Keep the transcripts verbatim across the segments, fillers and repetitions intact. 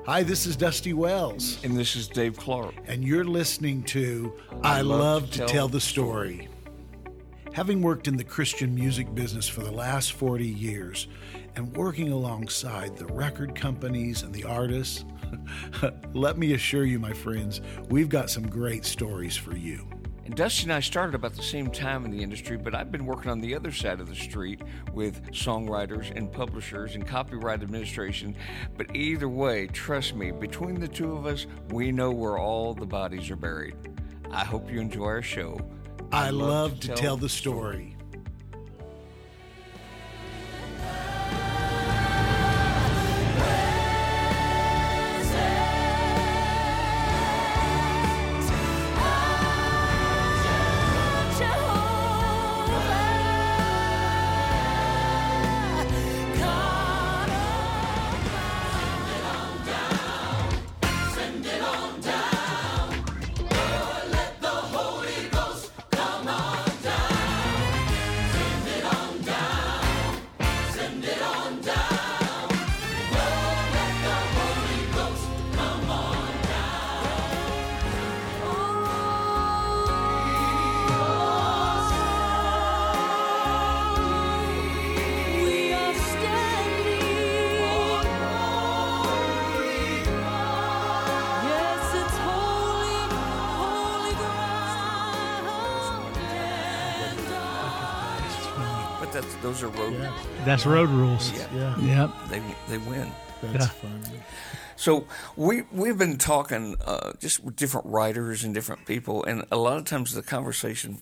Hi, this is Dusty Wells. And this is Dave Clark. And you're listening to I, I Love, love to Tell, tell the Story. Having worked in the Christian music business for the last forty years and working alongside the record companies and the artists, let me assure you, my friends, we've got some great stories for you. And Dusty and I started about the same time in the industry, but I've been working on the other side of the street with songwriters and publishers and copyright administration. But either way, trust me, between the two of us, we know where all the bodies are buried. I hope you enjoy our show. I, I love, love to tell, tell the story. Those are road. Yeah. That's road rules. Yeah, yeah. Yep. They they win. That's yeah. fun. So we we've been talking uh, just with different writers and different people, and a lot of times the conversation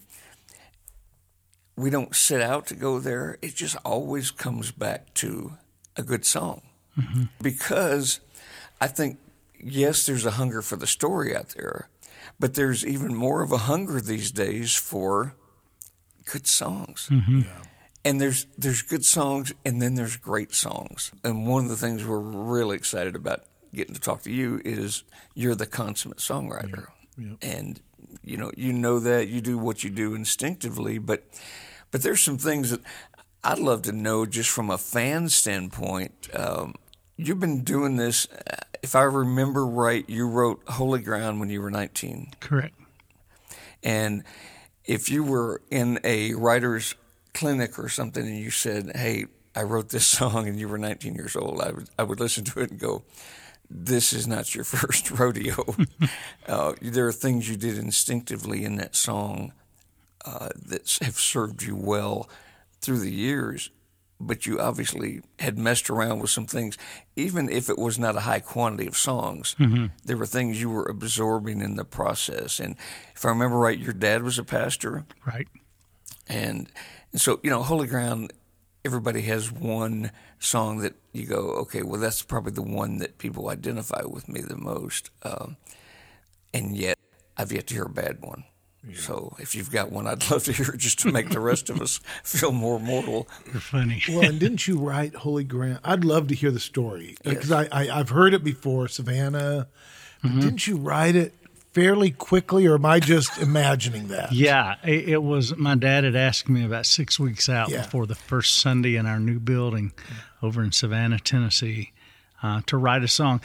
we don't set out to go there. It just always comes back to a good song, mm-hmm. because I think yes, there's a hunger for the story out there, but there's even more of a hunger these days for good songs. Mm-hmm. Yeah. And there's there's good songs, and then there's great songs. And one of the things we're really excited about getting to talk to you is you're the consummate songwriter. Yeah. Yeah. And, you know, you know that. You do what you do instinctively. But but there's some things that I'd love to know just from a fan standpoint. Um, you've been doing this. If I remember right, you wrote Holy Ground when you were nineteen. Correct. And if you were in a writer's clinic or something and you said, hey, I wrote this song and you were nineteen years old, I would I would listen to it and go, this is not your first rodeo. uh, there are things you did instinctively in that song uh, that have served you well through the years, but you obviously had messed around with some things. Even if it was not a high quantity of songs, mm-hmm. there were things you were absorbing in the process. And if I remember right, your dad was a pastor. Right. And so, you know, Holy Ground, everybody has one song that you go, okay, well, that's probably the one that people identify with me the most. Um, and yet, I've yet to hear a bad one. Yeah. So if you've got one, I'd love to hear it just to make the rest of us feel more mortal. You're funny. Well, and didn't you write Holy Ground? I'd love to hear the story. Because yes. I, I, I've heard it before, Savannah. Mm-hmm. Didn't you write it fairly quickly, or am I just imagining that? Yeah, it, it was. My dad had asked me about six weeks out yeah. before the first Sunday in our new building over in Savannah, Tennessee, uh, to write a song.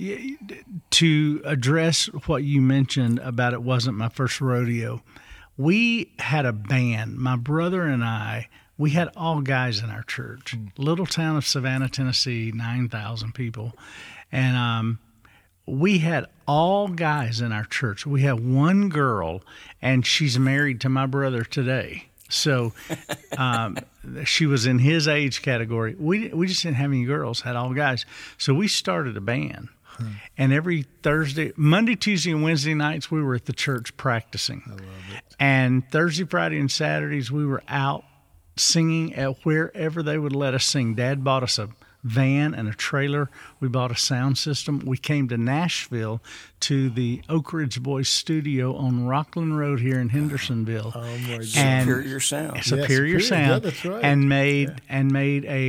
To address what you mentioned about it wasn't my first rodeo, we had a band, my brother and I. We had all guys in our church, mm. little town of Savannah, Tennessee, nine thousand people, and um, we had all guys in our church. We had one girl, and she's married to my brother today. So um, she was in his age category. We we just didn't have any girls, had all guys. So we started a band. Hmm. And every Thursday, Monday, Tuesday, and Wednesday nights, we were at the church practicing. I love it. And Thursday, Friday, and Saturdays, we were out singing at wherever they would let us sing. Dad bought us a van and a trailer. We bought a sound system. We came to Nashville to the Oak Ridge Boys studio on Rockland Road here in Hendersonville. Oh my God. And Superior Sound. Superior yeah, Superior Sound. Yeah, that's right. And made yeah. and made a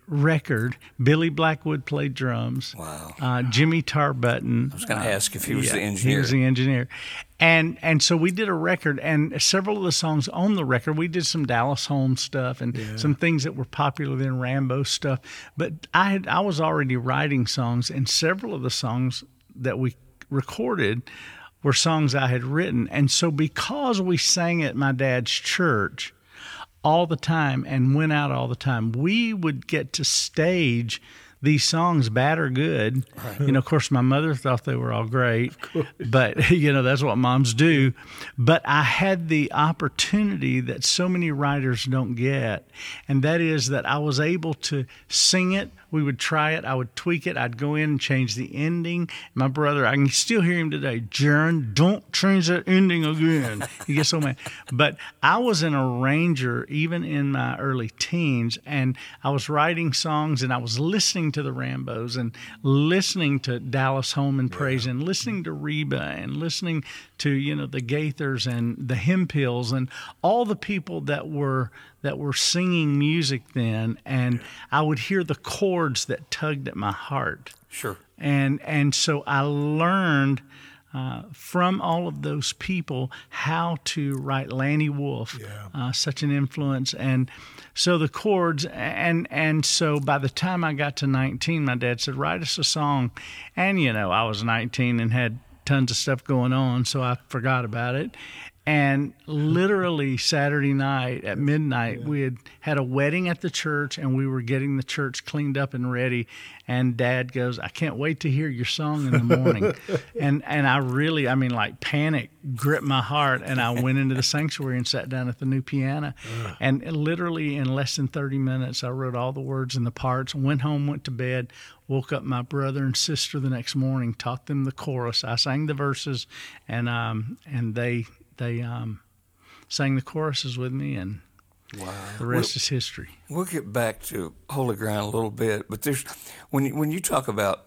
record. Billy Blackwood played drums. Wow. Uh, Jimmy Tarbutton. I was going to uh, ask if he was yeah, the engineer. He was the engineer. And and so we did a record, and several of the songs on the record, we did some Dallas Holmes stuff and yeah. some things that were popular then, Rambo stuff. But I had I was already writing songs, and several of the songs that we recorded were songs I had written. And so because we sang at my dad's church all the time and went out all the time, we would get to stage these songs, bad or good. Right. You know, of course, my mother thought they were all great, but, you know, that's what moms do. But I had the opportunity that so many writers don't get, and that is that I was able to sing it. We would try it. I would tweak it. I'd go in and change the ending. My brother, I can still hear him today. Jaron, don't change that ending again. He gets so mad. But I was an arranger even in my early teens, and I was writing songs, and I was listening to the Rambos and listening to Dallas Home and Praise yeah. and listening to Reba and listening to, you know, the Gaithers and the Hempills and all the people that were that were singing music then, and I would hear the chords that tugged at my heart. Sure. And and so I learned uh, from all of those people how to write. Lanny Wolfe, yeah. uh, such an influence, and so the chords, and and so by the time I got to nineteen, my dad said, write us a song, and you know, I was nineteen and had tons of stuff going on, so I forgot about it. And literally Saturday night at midnight, yeah. we had had a wedding at the church, and we were getting the church cleaned up and ready. And Dad goes, I can't wait to hear your song in the morning. and and I really, I mean, like panic gripped my heart, and I went into the sanctuary and sat down at the new piano. Uh. And literally in less than thirty minutes, I wrote all the words and the parts, went home, went to bed, woke up my brother and sister the next morning, taught them the chorus. I sang the verses, and um and they... They um, sang the choruses with me, and wow. the rest we'll, is history. We'll get back to Holy Ground a little bit, but there's when you, when you talk about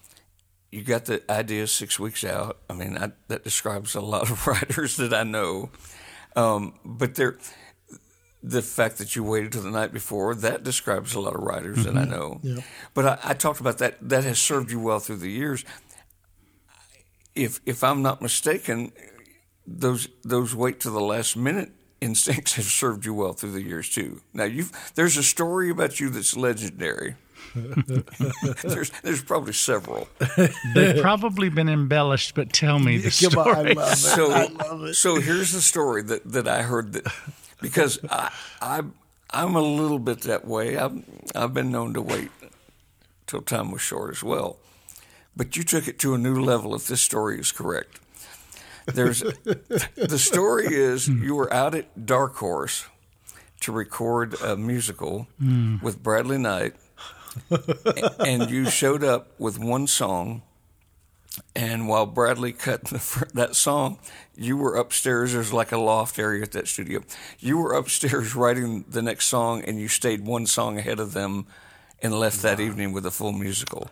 you got the idea six weeks out. I mean, I, that describes a lot of writers that I know. Um, but there, the fact that you waited till the night before, that describes a lot of writers mm-hmm. that I know. Yeah. But I, I talked about that. That has served you well through the years. If if I'm not mistaken, those those wait to the last minute instincts have served you well through the years too. Now you've there's a story about you that's legendary. there's there's probably several. They've probably been embellished, but tell me the story. Come on, I love it. So, I love it. So here's the story that, that I heard that because I, I I'm a little bit that way. I've I've been known to wait till time was short as well. But you took it to a new level if this story is correct. There's the story is you were out at Dark Horse to record a musical mm. with Bradley Knight, and you showed up with one song, and while Bradley cut the, that song, you were upstairs. There's like a loft area at that studio. You were upstairs writing the next song, and you stayed one song ahead of them and left wow. that evening with a full musical.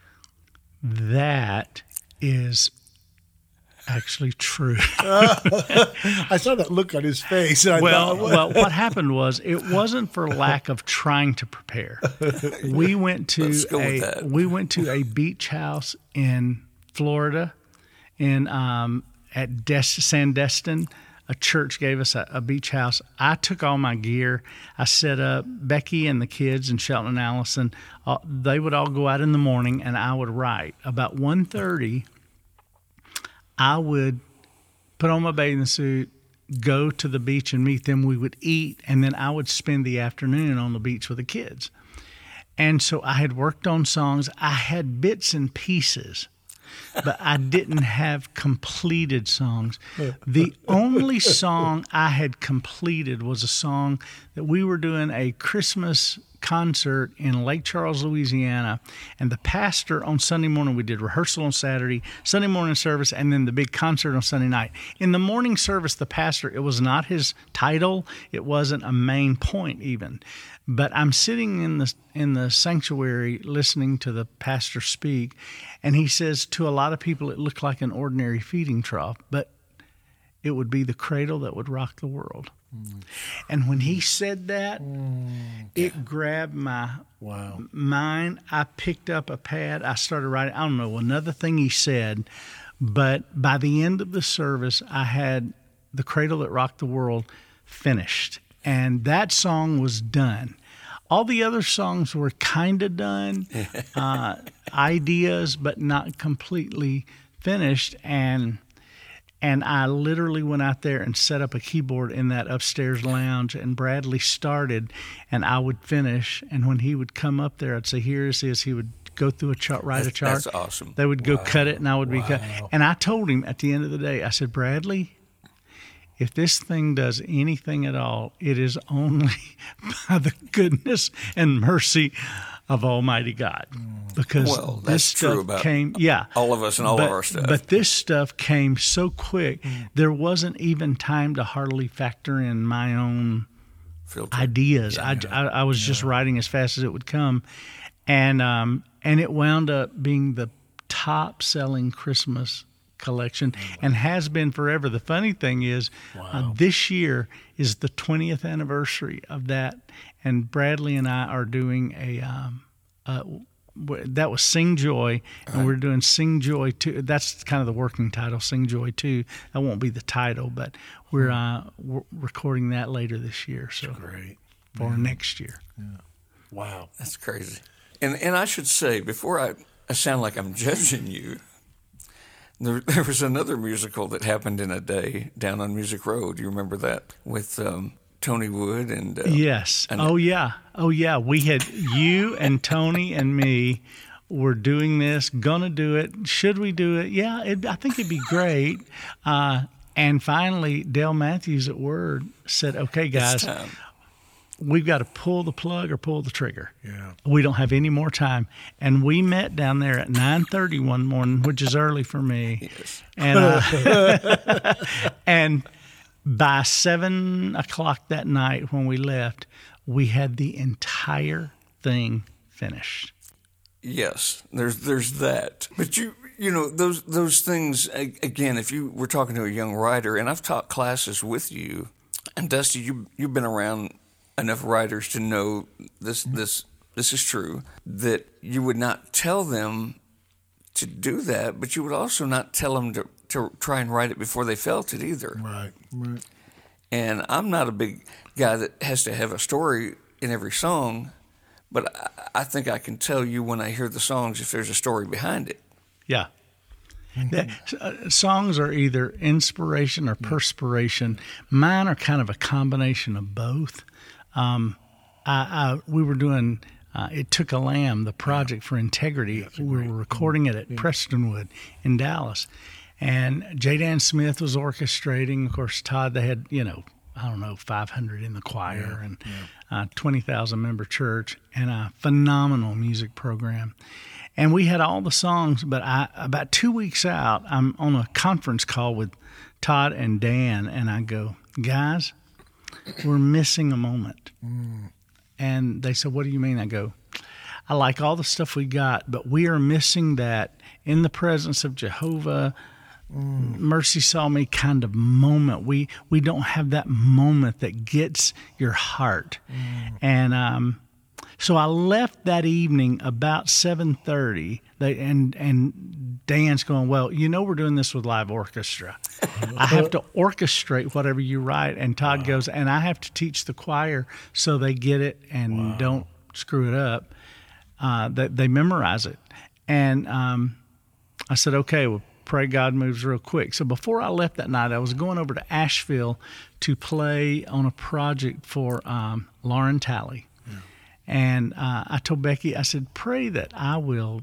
That is actually true. I saw that look on his face. And I well, thought, what? well, what happened was it wasn't for lack of trying to prepare. We went to a we went to a beach house in Florida, in um, at Des- Sandestin. A church gave us a, a beach house. I took all my gear. I set up Becky and the kids and Shelton and Allison. Uh, they would all go out in the morning, and I would write. About one thirty, I would put on my bathing suit, go to the beach and meet them. We would eat, and then I would spend the afternoon on the beach with the kids. And so I had worked on songs. I had bits and pieces, but I didn't have completed songs. The only song I had completed was a song that we were doing a Christmas concert in Lake Charles, Louisiana, and the pastor on Sunday morning, we did rehearsal on Saturday, Sunday morning service, and then the big concert on Sunday night. In the morning service, the pastor, it was not his title, it wasn't a main point even, but I'm sitting in the in the sanctuary listening to the pastor speak, and he says, to a lot of people it looked like an ordinary feeding trough, but it would be the cradle that would rock the world. Mm. And when he said that, mm. it grabbed my Wow. Mine, I picked up a pad. I started writing. I don't know another thing he said, but by the end of the service, I had The Cradle That Rocked the World finished, and that song was done. All the other songs were kind of done, uh, ideas, but not completely finished. And and I literally went out there and set up a keyboard in that upstairs lounge, and Bradley started, and I would finish. And when he would come up there, I'd say, "Here's this." He would go through a chart, write a chart. That's awesome. They would go wow. cut it, and I would wow. be cut. And I told him at the end of the day, I said, "Bradley, if this thing does anything at all, it is only by the goodness and mercy of Almighty God." Because well, this that's stuff true about came, yeah, all of us and all but, of our stuff. But this stuff came so quick, mm. there wasn't even time to hardly factor in my own Filter. ideas. Yeah. I, I, I was yeah. just writing as fast as it would come, and um, and it wound up being the top-selling Christmas collection oh, wow. and has been forever. The funny thing is, wow. uh, this year is the twentieth anniversary of that, and Bradley and I are doing a um, uh, that was Sing Joy, and right. we're doing Sing Joy two. That's kind of the working title, Sing Joy two. That won't be the title, but we're uh, we're recording that later this year. So great for yeah. next year. Yeah. Wow, that's crazy. And and I should say, before I, I sound like I'm judging you, There, there was another musical that happened in a day down on Music Road. You remember that with um, Tony Wood and uh, yes. And, oh yeah. Oh yeah. We had you and Tony and me were doing this. Gonna do it. Should we do it? Yeah. It, I think it'd be great. Uh, and finally, Dale Matthews at Word said, "Okay, guys, we've got to pull the plug or pull the trigger. Yeah. We don't have any more time." And we met down there at nine thirty one morning, which is early for me. Yes. And, uh, and by seven o'clock that night when we left, we had the entire thing finished. Yes, there's there's that. But you you know those those things again. If you were talking to a young writer, and I've taught classes with you, and Dusty, you you've been around enough writers to know this this this is true, that you would not tell them to do that, but you would also not tell them to, to try and write it before they felt it either. Right, right. And I'm not a big guy that has to have a story in every song, but I, I think I can tell you when I hear the songs if there's a story behind it. Yeah. That, uh, songs are either inspiration or perspiration. Mine are kind of a combination of both. Um, I, I, we were doing uh, It Took a Lamb, the project for Integrity. Yeah, we were recording it at yeah. Prestonwood in Dallas. And J. Dan Smith was orchestrating. Of course, Todd, they had, you know, I don't know, five hundred in the choir yeah, and yeah. Uh, twenty thousand member church and a phenomenal music program. And we had all the songs, but I, about two weeks out, I'm on a conference call with Todd and Dan, and I go, "Guys, we're missing a moment." Mm. And they said, "What do you mean?" I go, "I like all the stuff we got, but we are missing that in the presence of Jehovah, mm. mercy saw me kind of moment. We we don't have that moment that gets your heart." Mm. And um, so I left that evening about seven thirty, they, and and Dan's going, "Well, you know we're doing this with live orchestra. I have to orchestrate whatever you write." And Todd wow. goes, "And I have to teach the choir so they get it and wow. don't screw it up. Uh, that they memorize it." And um, I said, "Okay, well, pray God moves real quick." So before I left that night, I was going over to Asheville to play on a project for um, Lauren Talley. Yeah. And uh, I told Becky, I said, "Pray that I will,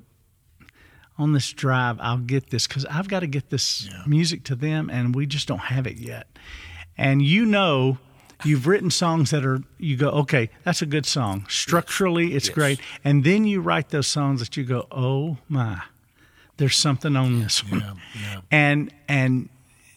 on this drive, I'll get this, because I've got to get this yeah. music to them, and we just don't have it yet." And you know, you've written songs that are, you go, "Okay, that's a good song. Structurally, it's yes. great." And then you write those songs that you go, "Oh my, there's something on this one." Yeah, yeah. And and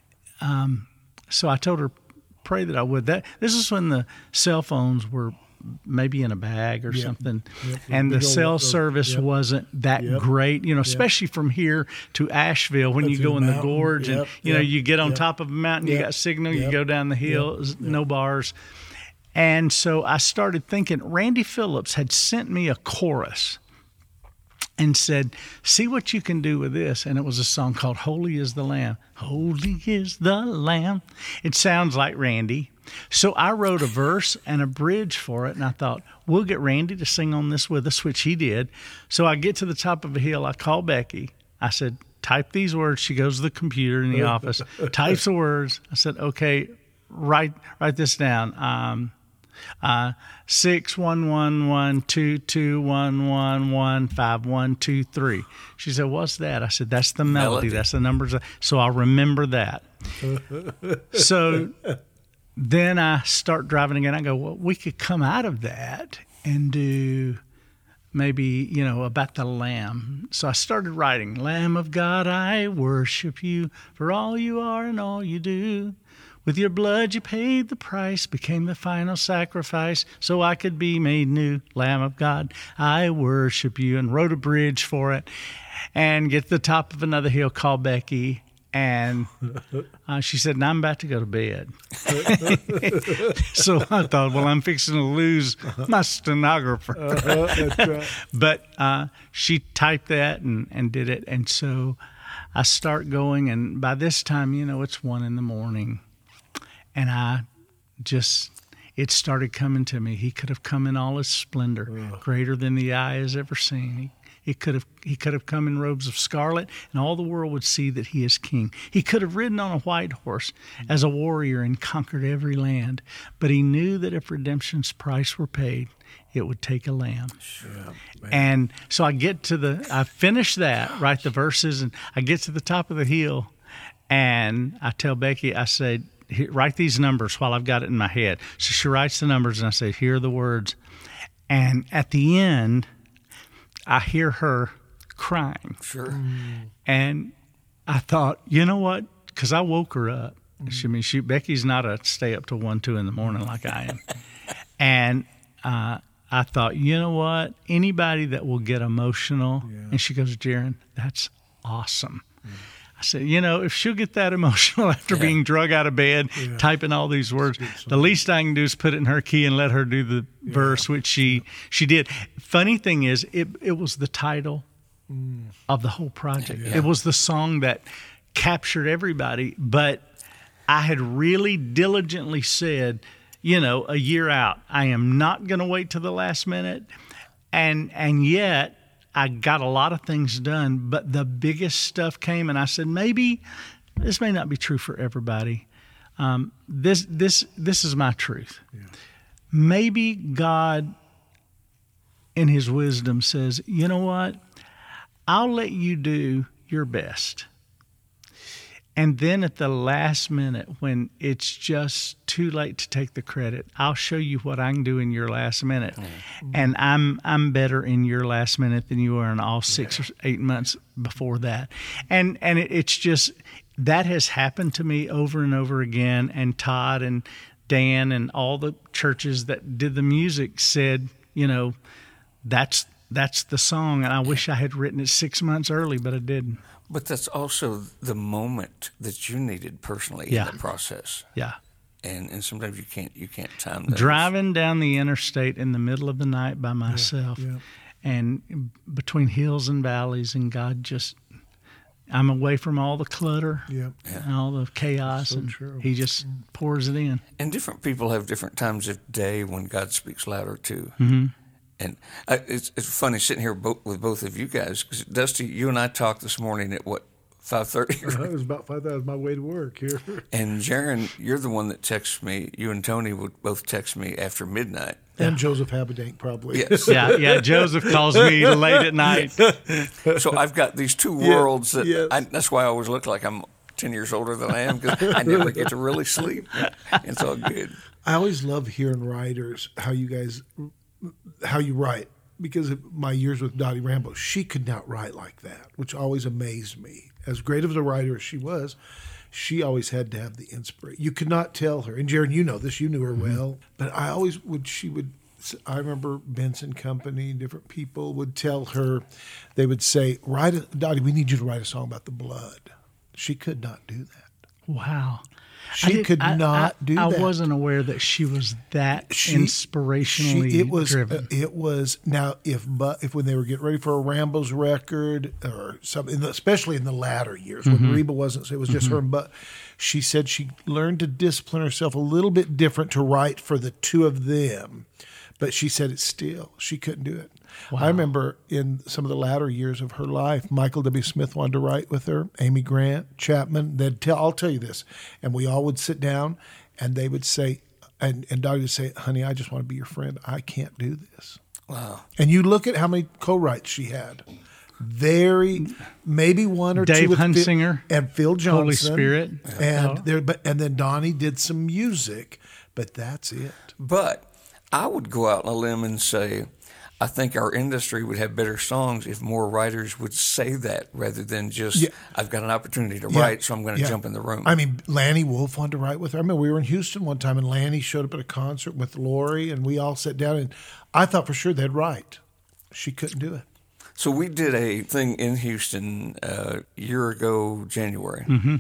um, so I told her, pray that I would. That this is when the cell phones were maybe in a bag or yep. something, yep. and the cell service yep. wasn't that yep. great, you know, especially yep. from here to Asheville when That's you go in the, the gorge yep. and, you yep. know, you get on yep. top of a mountain, yep. you got signal, yep. you go down the hill, yep. no bars. And so I started thinking, Randy Phillips had sent me a chorus and said, see what you can do with this. And it was a song called Holy is the Lamb. Holy is the Lamb. It sounds like Randy. So I wrote a verse and a bridge for it, and I thought, we'll get Randy to sing on this with us, which he did. So I get to the top of a hill. I call Becky. I said, type these words. She goes to the computer in the office, types the words. I said, okay, write write this down. Um, uh, six one one one two two one one one five one two three. She said, "What's that?" I said, "That's the melody. melody. That's the numbers." So I'll remember that. So then I start driving again. I go, "Well, we could come out of that and do maybe, you know, about the Lamb." So I started writing, "Lamb of God, I worship you for all you are and all you do. With your blood you paid the price, became the final sacrifice, so I could be made new. Lamb of God, I worship you," and wrote a bridge for it. And get to the top of another hill, call Becky, and uh, she said, "Now I'm about to go to bed." So I thought, well, I'm fixing to lose my stenographer. Uh-huh, that's right. But uh, she typed that and, and did it. And so I start going, and by this time, you know, it's one in the morning. And I just, it started coming to me. He could have come in all his splendor, Ugh. greater than the eye has ever seen. He, he could have he could have come in robes of scarlet, and all the world would see that he is king. He could have ridden on a white horse as a warrior and conquered every land. But he knew that if redemption's price were paid, it would take a lamb. Sure, and so I get to the, I finish that, write the verses, and I get to the top of the hill, and I tell Becky, I said, write these numbers while I've got it in my head. So she writes the numbers, and I say, here are the words. And at the end, I hear her crying. Sure. Mm. And I thought, you know what? Because I woke her up. Mm. She, I mean, she, Becky's not a stay up till one, two in the morning like I am. And uh, I thought, you know what? Anybody that will get emotional. Yeah. And she goes, Jaron, that's awesome. Mm. I said, you know, if she'll get that emotional after yeah. being drug out of bed, yeah. typing all these words, the least I can do is put it in her key and let her do the yeah. verse, which she she did. Funny thing is, it it was the title mm. of the whole project. Yeah. It was the song that captured everybody, but I had really diligently said, you know, a year out, I am not going to wait till the last minute, and and yet I got a lot of things done, but the biggest stuff came, and I said, maybe this may not be true for everybody. Um, this this this is my truth. Yeah. Maybe God, in his wisdom, says, you know what? I'll let you do your best. And then at the last minute, when it's just too late to take the credit, I'll show you what I can do in your last minute. Mm-hmm. And I'm I'm better in your last minute than you are in all six yeah. or eight months before that. And and it, it's just, that has happened to me over and over again. And Todd and Dan and all the churches that did the music said, you know, that's that's the song. And I wish I had written it six months early, but I didn't. But that's also the moment that you needed personally yeah. in the process. Yeah. And and sometimes you can't you can't time those. Driving down the interstate in the middle of the night by myself, yeah, yeah. and between hills and valleys, and God just, I'm away from all the clutter yeah. and all the chaos, so and true. He just pours it in. And different people have different times of day when God speaks louder too. Mm-hmm. And I, it's it's funny sitting here bo- with both of you guys, because Dusty, you and I talked this morning at what, five thirty? Uh, it was about five. That was my way to work here. And Jaron, you're the one that texts me. You and Tony would both text me after midnight. And yeah. Joseph Habedank probably. Yes. yeah, yeah. Joseph calls me late at night. So I've got these two worlds yeah, that yes. I, that's why I always look like I'm ten years older than I am, because I never get to really sleep. It's all good. I always love hearing writers, how you guys, how you write. Because of my years with Dottie Rambo, she could not write like that, which always amazed me. As great of a writer as she was, she always had to have the inspiration. You could not tell her, and Jaron, you know this, you knew her mm-hmm. well, but I always would, she would, I remember Benson Company, different people would tell her, they would say, "Write a, Dottie, we need you to write a song about the blood." She could not do that. Wow. She could I, not I, do I that. I wasn't aware that she was that She- inspirationally she, it was, driven. uh, it was now if but if when they were getting ready for a Rambo's record or something, especially in the latter years Mm-hmm. when Reba wasn't, it was just her. and But she said she learned to discipline herself a little bit different to write for the two of them. But she said it still she couldn't do it. I remember in some of the latter years of her life, Michael W. Smith wanted to write with her, Amy Grant, Chapman. They'd tell, I'll tell you this, and we all would sit down, and they would say, and and Dottie would say, "Honey, I just want to be your friend. I can't do this." Wow. And you look at how many co-writes she had. Very, maybe one or Dave two with Phil- Hunsinger, and Phil Johnson, Holy Spirit. and Oh. there, but and then Donnie did some music, but that's it. But I would go out on a limb and say, I think our industry would have better songs if more writers would say that rather than just, Yeah. I've got an opportunity to Yeah. write, so I'm going to Yeah. jump in the room. I mean, Lanny Wolf wanted to write with her. I mean, we were in Houston one time, and Lanny showed up at a concert with Lori, and we all sat down, and I thought for sure they'd write. She couldn't do it. So we did a thing in Houston uh, a year ago, January. Mm-hmm.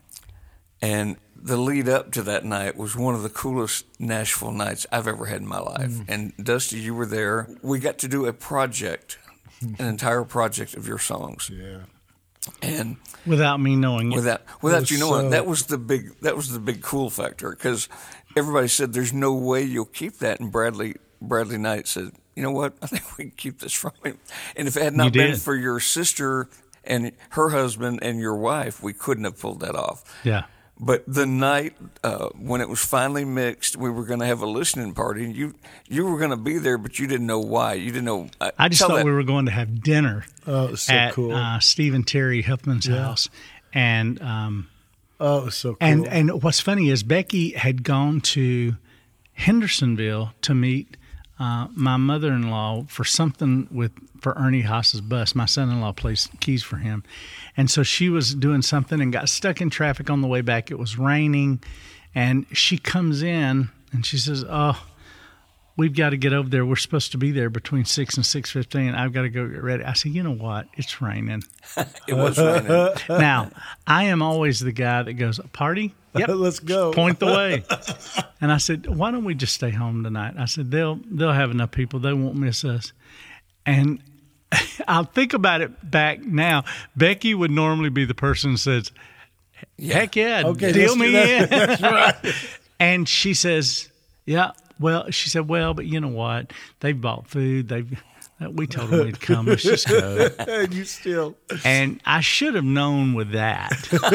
And the lead up to that night was one of the coolest Nashville nights I've ever had in my life. Mm. And Dusty, you were there. We got to do a project, an entire project of your songs. Yeah. And Without me knowing it. without without was you knowing, so- that was the big that was the big cool factor because everybody said there's no way you'll keep that, and Bradley Bradley Knight said, you know what, I think we can keep this from him. And if it had not You been did. for your sister and her husband and your wife, we couldn't have pulled that off. Yeah. But the night uh, when it was finally mixed, we were going to have a listening party. And you you were going to be there, but you didn't know why. You didn't know. Uh, I just tell thought that- we were going to have dinner Oh, it was so at cool. uh, Stephen Terry Huffman's house. And um, Oh, it was so cool. and and what's funny is Becky had gone to Hendersonville to meet uh, my mother-in-law for something with for Ernie Haas's bus. My son-in-law plays keys for him, and so she was doing something and got stuck in traffic on the way back. It was raining, and she comes in and she says, "Oh, we've got to get over there. We're supposed to be there between six and six fifteen. I've got to go get ready." I said, "You know what? It's raining." it was raining. Now, I am always the guy that goes, "Party? Yep, Let's go. point the way." And I said, "Why don't we just stay home tonight?" I said, "They'll they'll have enough people. They won't miss us." And I'll think about it back now. Becky would normally be the person who says, "Heck yeah, Okay, deal let's do me that." in." That's right. And she says, "Yeah, well," she said, "well, but you know what? They've bought food. They've we told them we'd come. Let's just go." And you still. And I should have known with that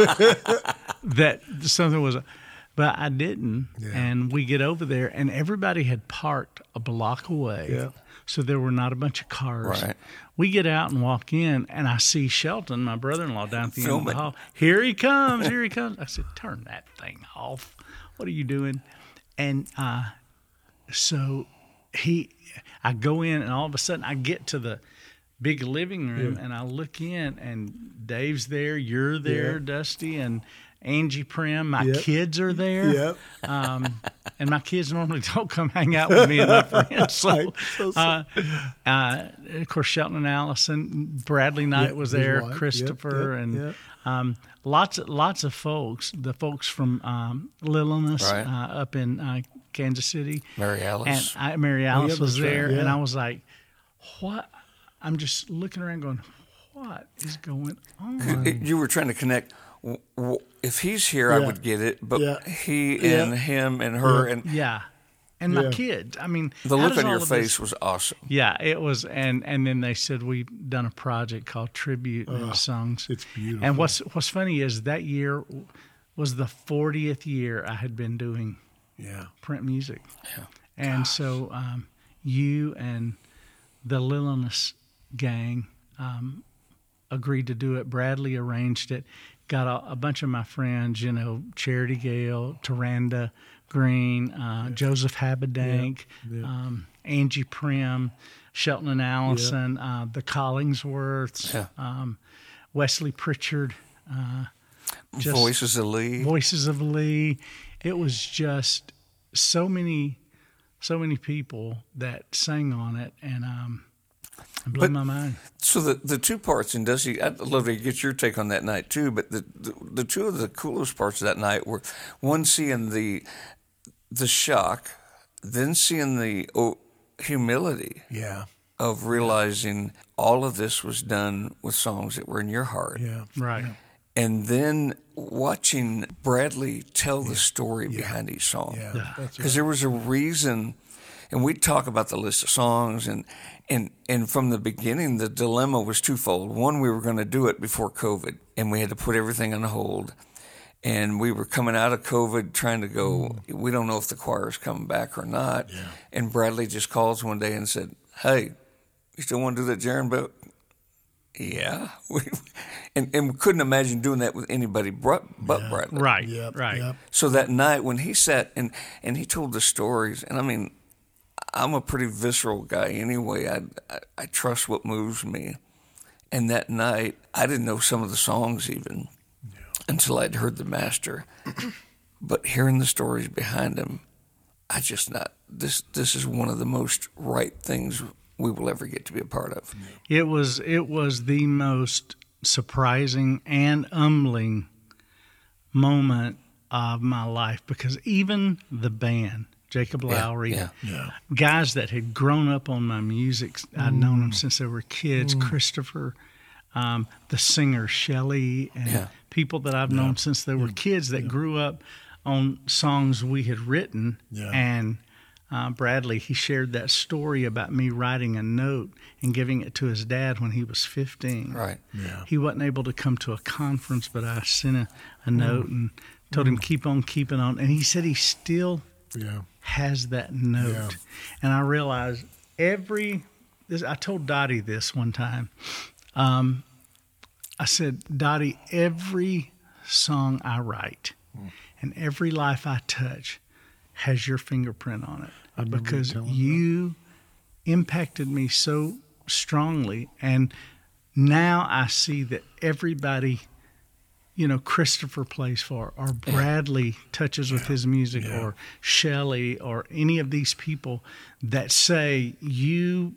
that something was, but I didn't. Yeah. And we get over there, and everybody had parked a block away. Yeah. So there were not a bunch of cars. Right. We get out and walk in, and I see Shelton, my brother-in-law, down at the end of Filming. the hall. Here he comes, here he comes. I said, "Turn that thing off. What are you doing?" And uh, so he, I go in, and all of a sudden I get to the big living room, and I look in, and Dave's there, you're there, Yeah. Dusty, and Angie Prim. My Yep. kids are there. Yep. Um, and my kids normally don't come hang out with me and my friends. So, Right. So uh, uh, of course, Shelton and Allison, Bradley Knight Yep, was his there, wife. Yep, Christopher, yep, and yep. Um, lots of lots of folks. The folks from um, Littleness Right. uh, up in uh, Kansas City, Mary Alice. and I, Mary Alice yeah, was that's right, there, and yeah. I was like, "What?" I'm just looking around, going, "What is going on?" It- you were trying to connect. w- w- If he's here, I Yeah. would get it. But Yeah. he Yeah. and him and her Yeah. and Yeah, and Yeah. my kids. I mean, the how look does on your all of face this- was awesome. Yeah, it was, and and then they said we've done a project called Tribute and Songs. it's beautiful. And what's what's funny is that year was the fortieth year I had been doing Yeah. print music, and so um, you and the Littleness gang um, agreed to do it. Bradley arranged it. Got a, a bunch of my friends, you know, Charity Gale, Taranda Green, uh, Joseph Habedank, Yeah, yeah. Um, Angie Prim, Shelton and Allison, uh, the Collingsworths, Yeah. um, Wesley Pritchard, uh, just Voices of Lee. Voices of Lee. It was just so many, so many people that sang on it, and um, It blew But- my mind. So the the two parts, and Dusty, I'd love to get your take on that night too. But the, the the two of the coolest parts of that night were one, seeing the the shock, then seeing the oh, humility Yeah. of realizing all of this was done with songs that were in your heart, Yeah. Right. and then watching Bradley tell the story behind each song. Yeah. Yeah. That's Because there was a reason, and we'd talk about the list of songs, and and and from the beginning, the dilemma was twofold. One, we were going to do it before COVID, and we had to put everything on hold. And we were coming out of COVID, trying to go. Mm. We don't know if the choir's coming back or not. Yeah. And Bradley just calls one day and said, "Hey, you still want to do that Jaron book?" Yeah, and and we couldn't imagine doing that with anybody but, but yeah. Bradley. Right. Yep. Right. Yep. So that night when he sat and, and he told the stories, and I mean, I'm a pretty visceral guy anyway. I, I, I trust what moves me. And that night, I didn't know some of the songs even yeah. until I'd heard the master. But hearing the stories behind him, I just not, this this is one of the most right things we will ever get to be a part of. It was it was the most surprising and humbling moment of my life, because even the band, Jacob Lowry, yeah, yeah. guys that had grown up on my music, I'd Mm. known them since they were kids, Mm. Christopher, um, the singer Shelley, and Yeah. people that I've Yeah. known since they were kids that Yeah. grew up on songs we had written. Yeah. And uh, Bradley, he shared that story about me writing a note and giving it to his dad when he was fifteen. Right. Yeah. He wasn't able to come to a conference, but I sent a, a note and told him, keep on keeping on. And he said he still Yeah. has that note. Yeah. And I realized every, this, I told Dottie this one time. Um, I said, Dottie, every song I write mm. and every life I touch has your fingerprint on it, because you that. impacted me so strongly. And now I see that everybody, you know, Christopher plays for, or Bradley touches with yeah. his music, yeah. or Shelley, or any of these people that say you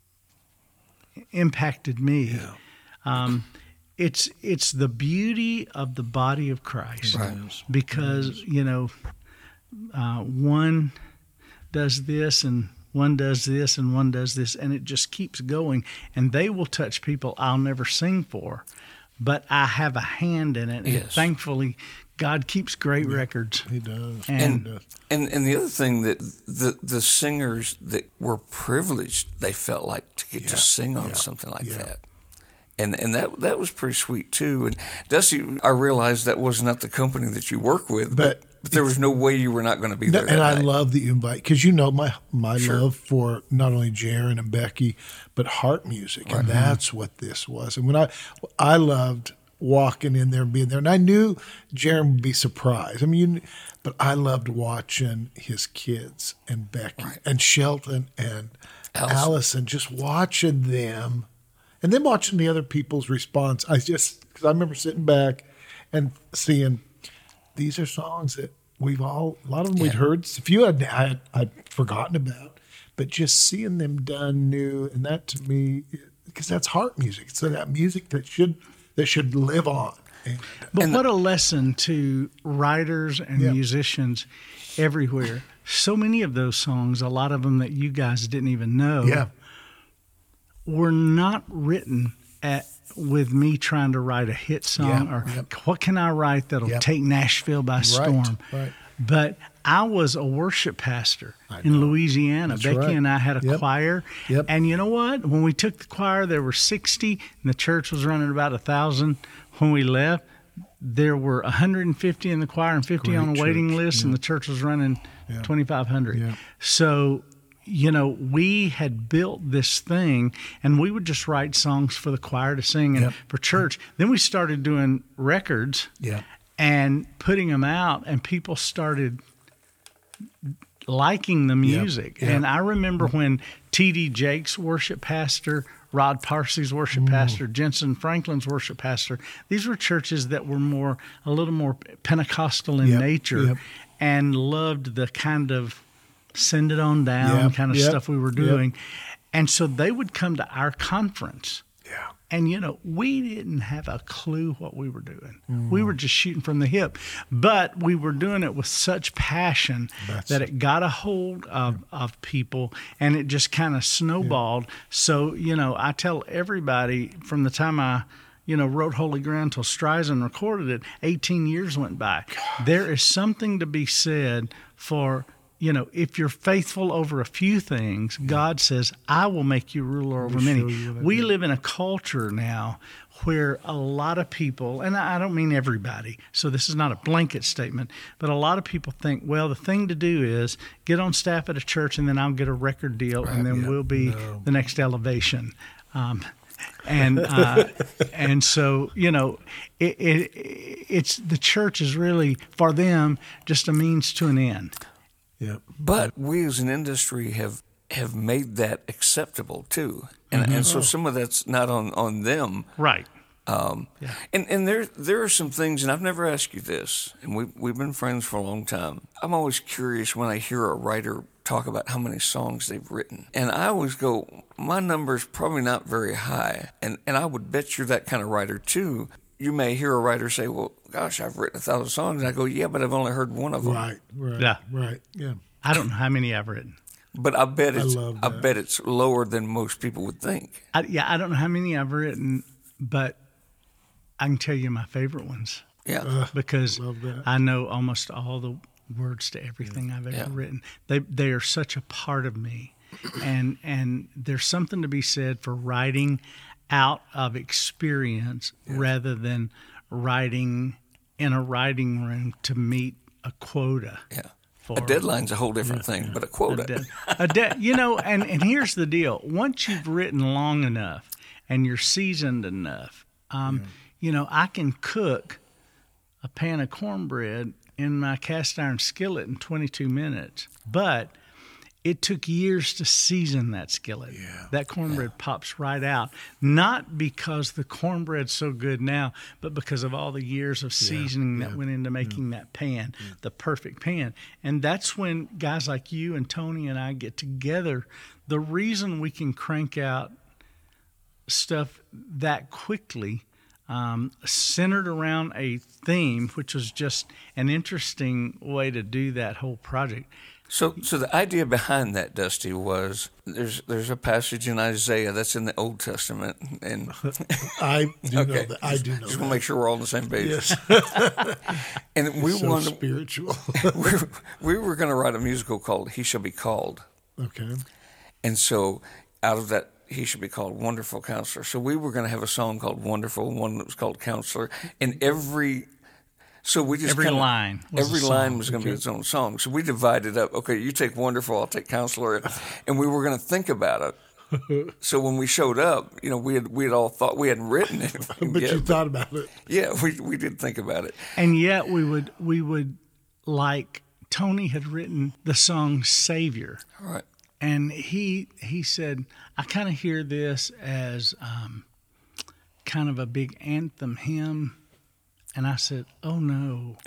impacted me. Yeah. Um, it's it's the beauty of the body of Christ, Right. because you know, uh, one does this and one does this and one does this, and it just keeps going. And they will touch people I'll never sing for, but I have a hand in it. And yes. thankfully, God keeps great yeah, records. He does. And, he does. And and the other thing that the the singers that were privileged, they felt like to get Yeah. to sing on Yeah. something like Yeah. that. And and that that was pretty sweet too. And Dusty, I realized that was not the company that you work with, but, But but there was no way you were not going to be No, there. and that I night. love that you invite, because you know my my Sure. love for not only Jaron and Becky, but heart music, and that's what this was. And when I I loved walking in there and being there, and I knew Jaron would be surprised. I mean, you, but I loved watching his kids and Becky Right. and Shelton and Allison. Allison, just watching them, and then watching the other people's response. I just because I remember sitting back and seeing. These are songs that we've all, a lot of them we'd Yeah. heard. A few I'd, I'd, I'd forgotten about, but just seeing them done new, and that to me, because that's heart music. So that music that should that should live on. And, But And what a lesson to writers and Yeah. musicians everywhere. So many of those songs, a lot of them that you guys didn't even know, yeah, were not written at with me trying to write a hit song Yeah, or yep. what can I write that'll Yep. take Nashville by storm. right. But I was a worship pastor I in know. Louisiana. That's Becky right. and I had a Yep. choir. Yep. And you know what? When we took the choir, there were sixty, and the church was running about one thousand. When we left, there were one hundred fifty in the choir and fifty Great on a waiting church. list, Yeah. and the church was running Yeah. twenty-five hundred. Yeah. So, you know, we had built this thing, and we would just write songs for the choir to sing and Yep. for church. Then we started doing records yeah, and putting them out, and people started liking the music. yep. And I remember when T D Jakes, worship pastor, Rod Parsley's worship pastor, Jensen Franklin's worship pastor, these were churches that were more, a little more Pentecostal in Yep, nature, yep. and loved the kind of send it on down Yep, kind of yep, stuff we were yep. doing. And so they would come to our conference. Yeah. And, you know, we didn't have a clue what we were doing. Mm. We were just shooting from the hip. But we were doing it with such passion That's that it got a hold of, yeah. of people, and it just kind of snowballed. Yeah. So, you know, I tell everybody from the time I, you know, wrote Holy Ground till Streisand recorded it, eighteen years went by. Gosh. There is something to be said for, you know, if you're faithful over a few things, God says, I will make you ruler over many. We live in a culture now where a lot of people, and I don't mean everybody, so this is not a blanket statement, but a lot of people think, well, the thing to do is get on staff at a church and then I'll get a record deal right, and then yeah, we'll be no. the next Elevation. Um, and uh, and so, you know, it, it it's the church is really, for them, just a means to an end. Yeah, but we as an industry have have made that acceptable too, and mm-hmm. and so some of that's not on, on them, right? Um, yeah. And and there there are some things, and I've never asked you this, and we we've been friends for a long time. I'm always curious when I hear a writer talk about how many songs they've written, and I always go, my number's probably not very high, and and I would bet you're that kind of writer too. You may hear a writer say, well, gosh, I've written a thousand songs. And I go, yeah, but I've only heard one of them. Right, right, yeah. right, yeah. I don't know how many I've written. But I bet it's I, I bet it's lower than most people would think. I, yeah, I don't know how many I've written, but I can tell you my favorite ones. Yeah. Uh, because I know almost all the words to everything I've ever yeah. written. They they are such a part of me. and and there's something to be said for writing out of experience yeah. rather than writing in a writing room to meet a quota. Yeah. For, a deadline's a whole different yeah, thing, yeah. but a quota. A de- a de- you know, and, and here's the deal. Once you've written long enough and you're seasoned enough, um, yeah. you know, I can cook a pan of cornbread in my cast iron skillet in twenty-two minutes, but it took years to season that skillet. Yeah. That cornbread yeah. pops right out, not because the cornbread's so good now, but because of all the years of seasoning yeah. that yeah. went into making yeah. that pan, yeah. the perfect pan. And that's when guys like you and Tony and I get together. The reason we can crank out stuff that quickly, um, centered around a theme, which was just an interesting way to do that whole project. So, so the idea behind that, Dusty, was there's there's a passage in Isaiah that's in the Old Testament, and I do okay. know that. I do know. Just want to make sure we're all on the same page. Yes. And we so wanted spiritual. we, we were going to write a musical called "He Shall Be Called." Okay. And so, out of that, he should be called Wonderful Counselor. So we were going to have a song called Wonderful, one that was called Counselor, and every. So we just every kinda, line was every line was going to be its own song. So we divided up. Okay, you take Wonderful, I'll take Counselor, and we were going to think about it. So when we showed up, you know, we had we had all thought we hadn't written it, but yet, you thought about it. Yeah, we we did think about it, and yet we would we would like Tony had written the song Savior, right? And he he said, I kind of hear this as um, kind of a big anthem hymn. And I said, oh, no.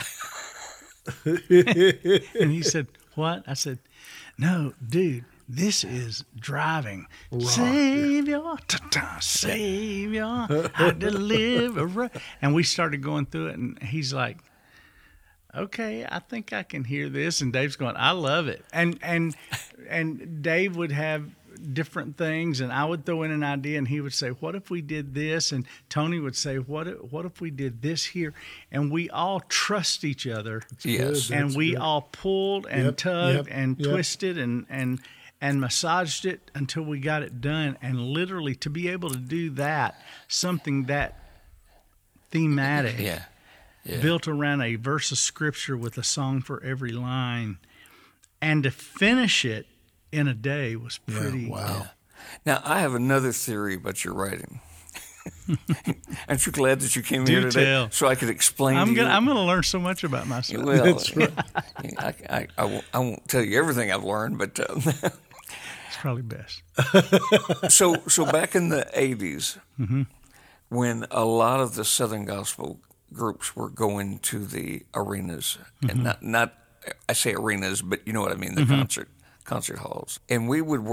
And he said, what? I said, no, dude, this is driving. Rock. Savior, ta-ta, Savior, I deliver. And we started going through it, and he's like, okay, I think I can hear this. And Dave's going, I love it. And and and Dave would have different things, and I would throw in an idea, and he would say, what if we did this? And Tony would say, what if, what if we did this here? And we all trust each other. Yes. And we good. all pulled and yep, tugged yep, and yep. twisted and, and and massaged it until we got it done. And literally to be able to do that, something that thematic, yeah. Yeah. built around a verse of scripture with a song for every line, and to finish it in a day was pretty. Yeah, wow. Yeah. Now, I have another theory about your writing. Aren't you glad that you came Do here today tell. so I could explain I'm to gonna, you? I'm going to learn so much about myself. Well, That's right. I, I, I, won't, I won't tell you everything I've learned, but uh, It's probably best. so so back in the eighties, mm-hmm. when a lot of the Southern gospel groups were going to the arenas, mm-hmm. and not not I say arenas, but you know what I mean, the mm-hmm. concert concert halls, and we would work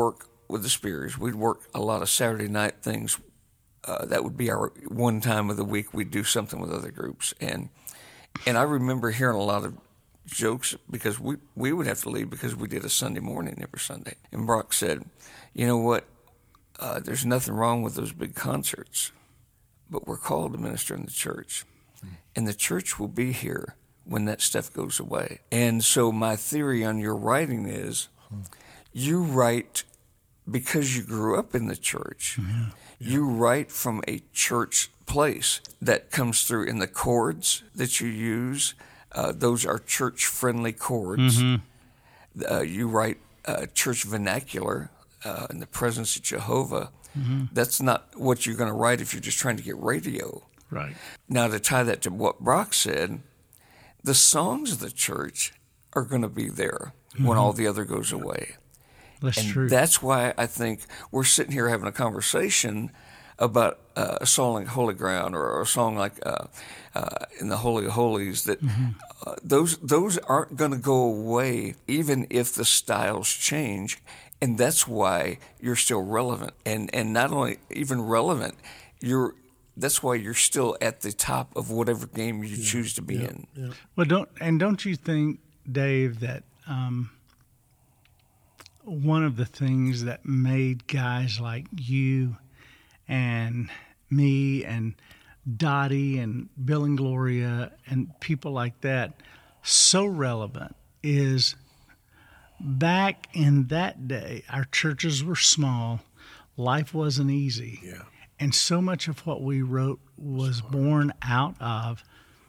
with the Spears. We'd work a lot of Saturday night things. Uh, that would be our one time of the week we'd do something with other groups. And and I remember hearing a lot of jokes because we, we would have to leave because we did a Sunday morning every Sunday. And Brock said, you know what, uh, there's nothing wrong with those big concerts, but we're called to minister in the church. Mm. And the church will be here when that stuff goes away. And so my theory on your writing is mm. you write because you grew up in the church. Mm-hmm. Yeah. You write from a church place that comes through in the chords that you use. Uh, those are church-friendly chords. Mm-hmm. Uh, you write uh, church vernacular uh, in the presence of Jehovah. Mm-hmm. That's not what you're going to write if you're just trying to get radio. Right. Now, to tie that to what Brock said, the songs of the church are going to be there mm-hmm. when all the other goes away. That's and true. That's why I think we're sitting here having a conversation about uh, a song like Holy Ground or a song like uh, uh, In the Holy of Holies, that mm-hmm. uh, those those aren't going to go away even if the styles change. And that's why you're still relevant. And and not only even relevant, you're that's why you're still at the top of whatever game you yeah. choose to be yeah. in. Yeah. Well, don't and don't you think, Dave, that um, one of the things that made guys like you and me and Dottie and Bill and Gloria and people like that so relevant is back in that day, our churches were small, life wasn't easy, yeah. and so much of what we wrote was born out of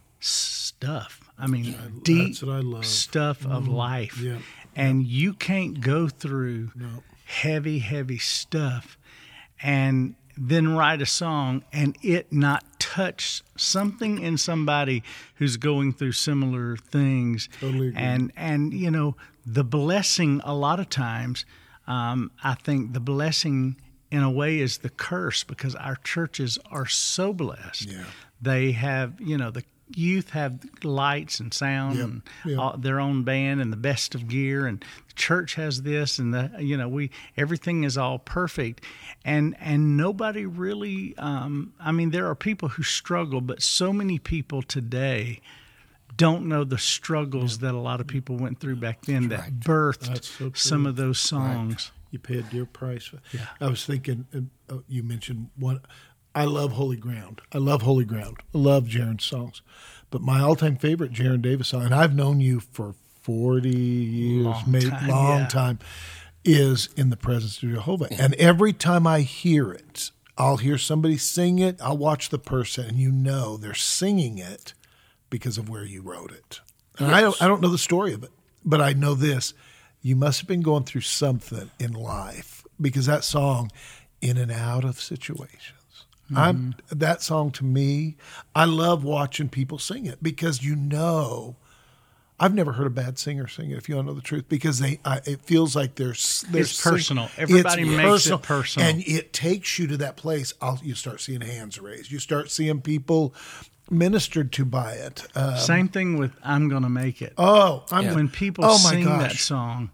stuff. I mean, I, deep that's what I love. stuff of mm, life. Yeah. And you can't go through no. heavy, heavy stuff and then write a song and it not touch something in somebody who's going through similar things. Totally agree. And, and you know, the blessing a lot of times, um, I think the blessing in a way is the curse because our churches are so blessed. Yeah. They have, you know, the youth have lights and sound yep. and yep. all, their own band and the best of gear, and the church has this, and the you know we everything is all perfect, and and nobody really. Um, I mean, there are people who struggle, but so many people today don't know the struggles that a lot of people went through back then that right. birthed so some of those songs. Right. You pay a dear price. Yeah. I was thinking. Uh, you mentioned one. I love Holy Ground. I love Holy Ground. I love Jaron's songs. But my all-time favorite Jaron Davis song, and I've known you for forty years, long maybe time, long yeah. time, is In the Presence of Jehovah. Yeah. And every time I hear it, I'll hear somebody sing it. I'll watch the person, and you know they're singing it because of where you wrote it. And yes. I don't, I don't know the story of it, but I know this. You must have been going through something in life because that song, in and out of situations. Mm-hmm. I'm that song to me, I love watching people sing it because you know, I've never heard a bad singer sing it if you want to know the truth because they, I, it feels like they're, they're it's personal. Sing, Everybody it's makes personal, it personal, and it takes you to that place. I'll, you start seeing hands raised. You start seeing people ministered to by it. Um, Same thing with "I'm Gonna Make It." Oh, I'm, yeah. when people oh sing gosh. that song,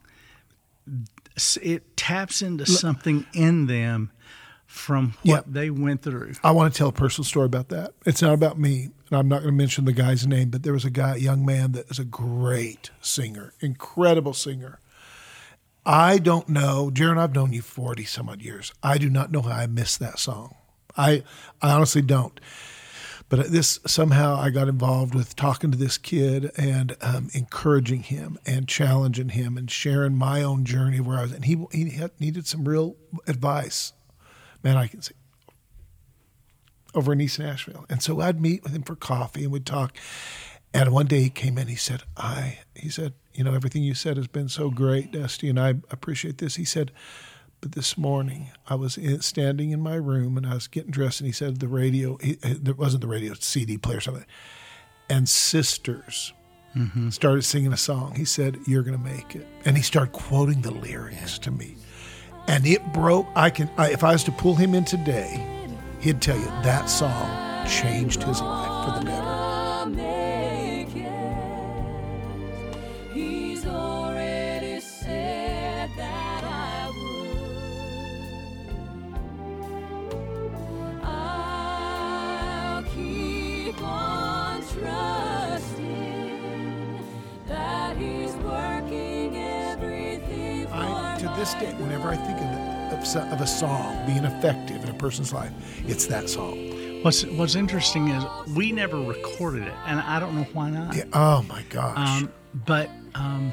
it taps into something in them. From what yeah. they went through. I want to tell a personal story about that. It's not about me, and I'm not going to mention the guy's name, but there was a guy, a young man that is a great singer, incredible singer. I don't know, Jaron, I've known you forty some odd years. I do not know how I missed that song. I I honestly don't. But this somehow I got involved with talking to this kid and um, encouraging him and challenging him and sharing my own journey where I was. And he he had, needed some real advice. Man, I can see over in East Nashville. And so I'd meet with him for coffee and we'd talk. And one day he came in, he said, I, he said, you know, everything you said has been so great, Dusty, and I appreciate this. He said, but this morning I was in, standing in my room and I was getting dressed and he said the radio, he, there wasn't the radio, C D player or something. And Sisters mm-hmm. started singing a song. He said, you're going to make it. And he started quoting the lyrics to me. And it broke, I can, I, if I was to pull him in today, he'd tell you that song changed his life for the better. this day, whenever I think of, of, so- of a song being effective in a person's life, it's that song. What's What's interesting is we never recorded it, and I don't know why not. Yeah. Oh my gosh. Um, but um,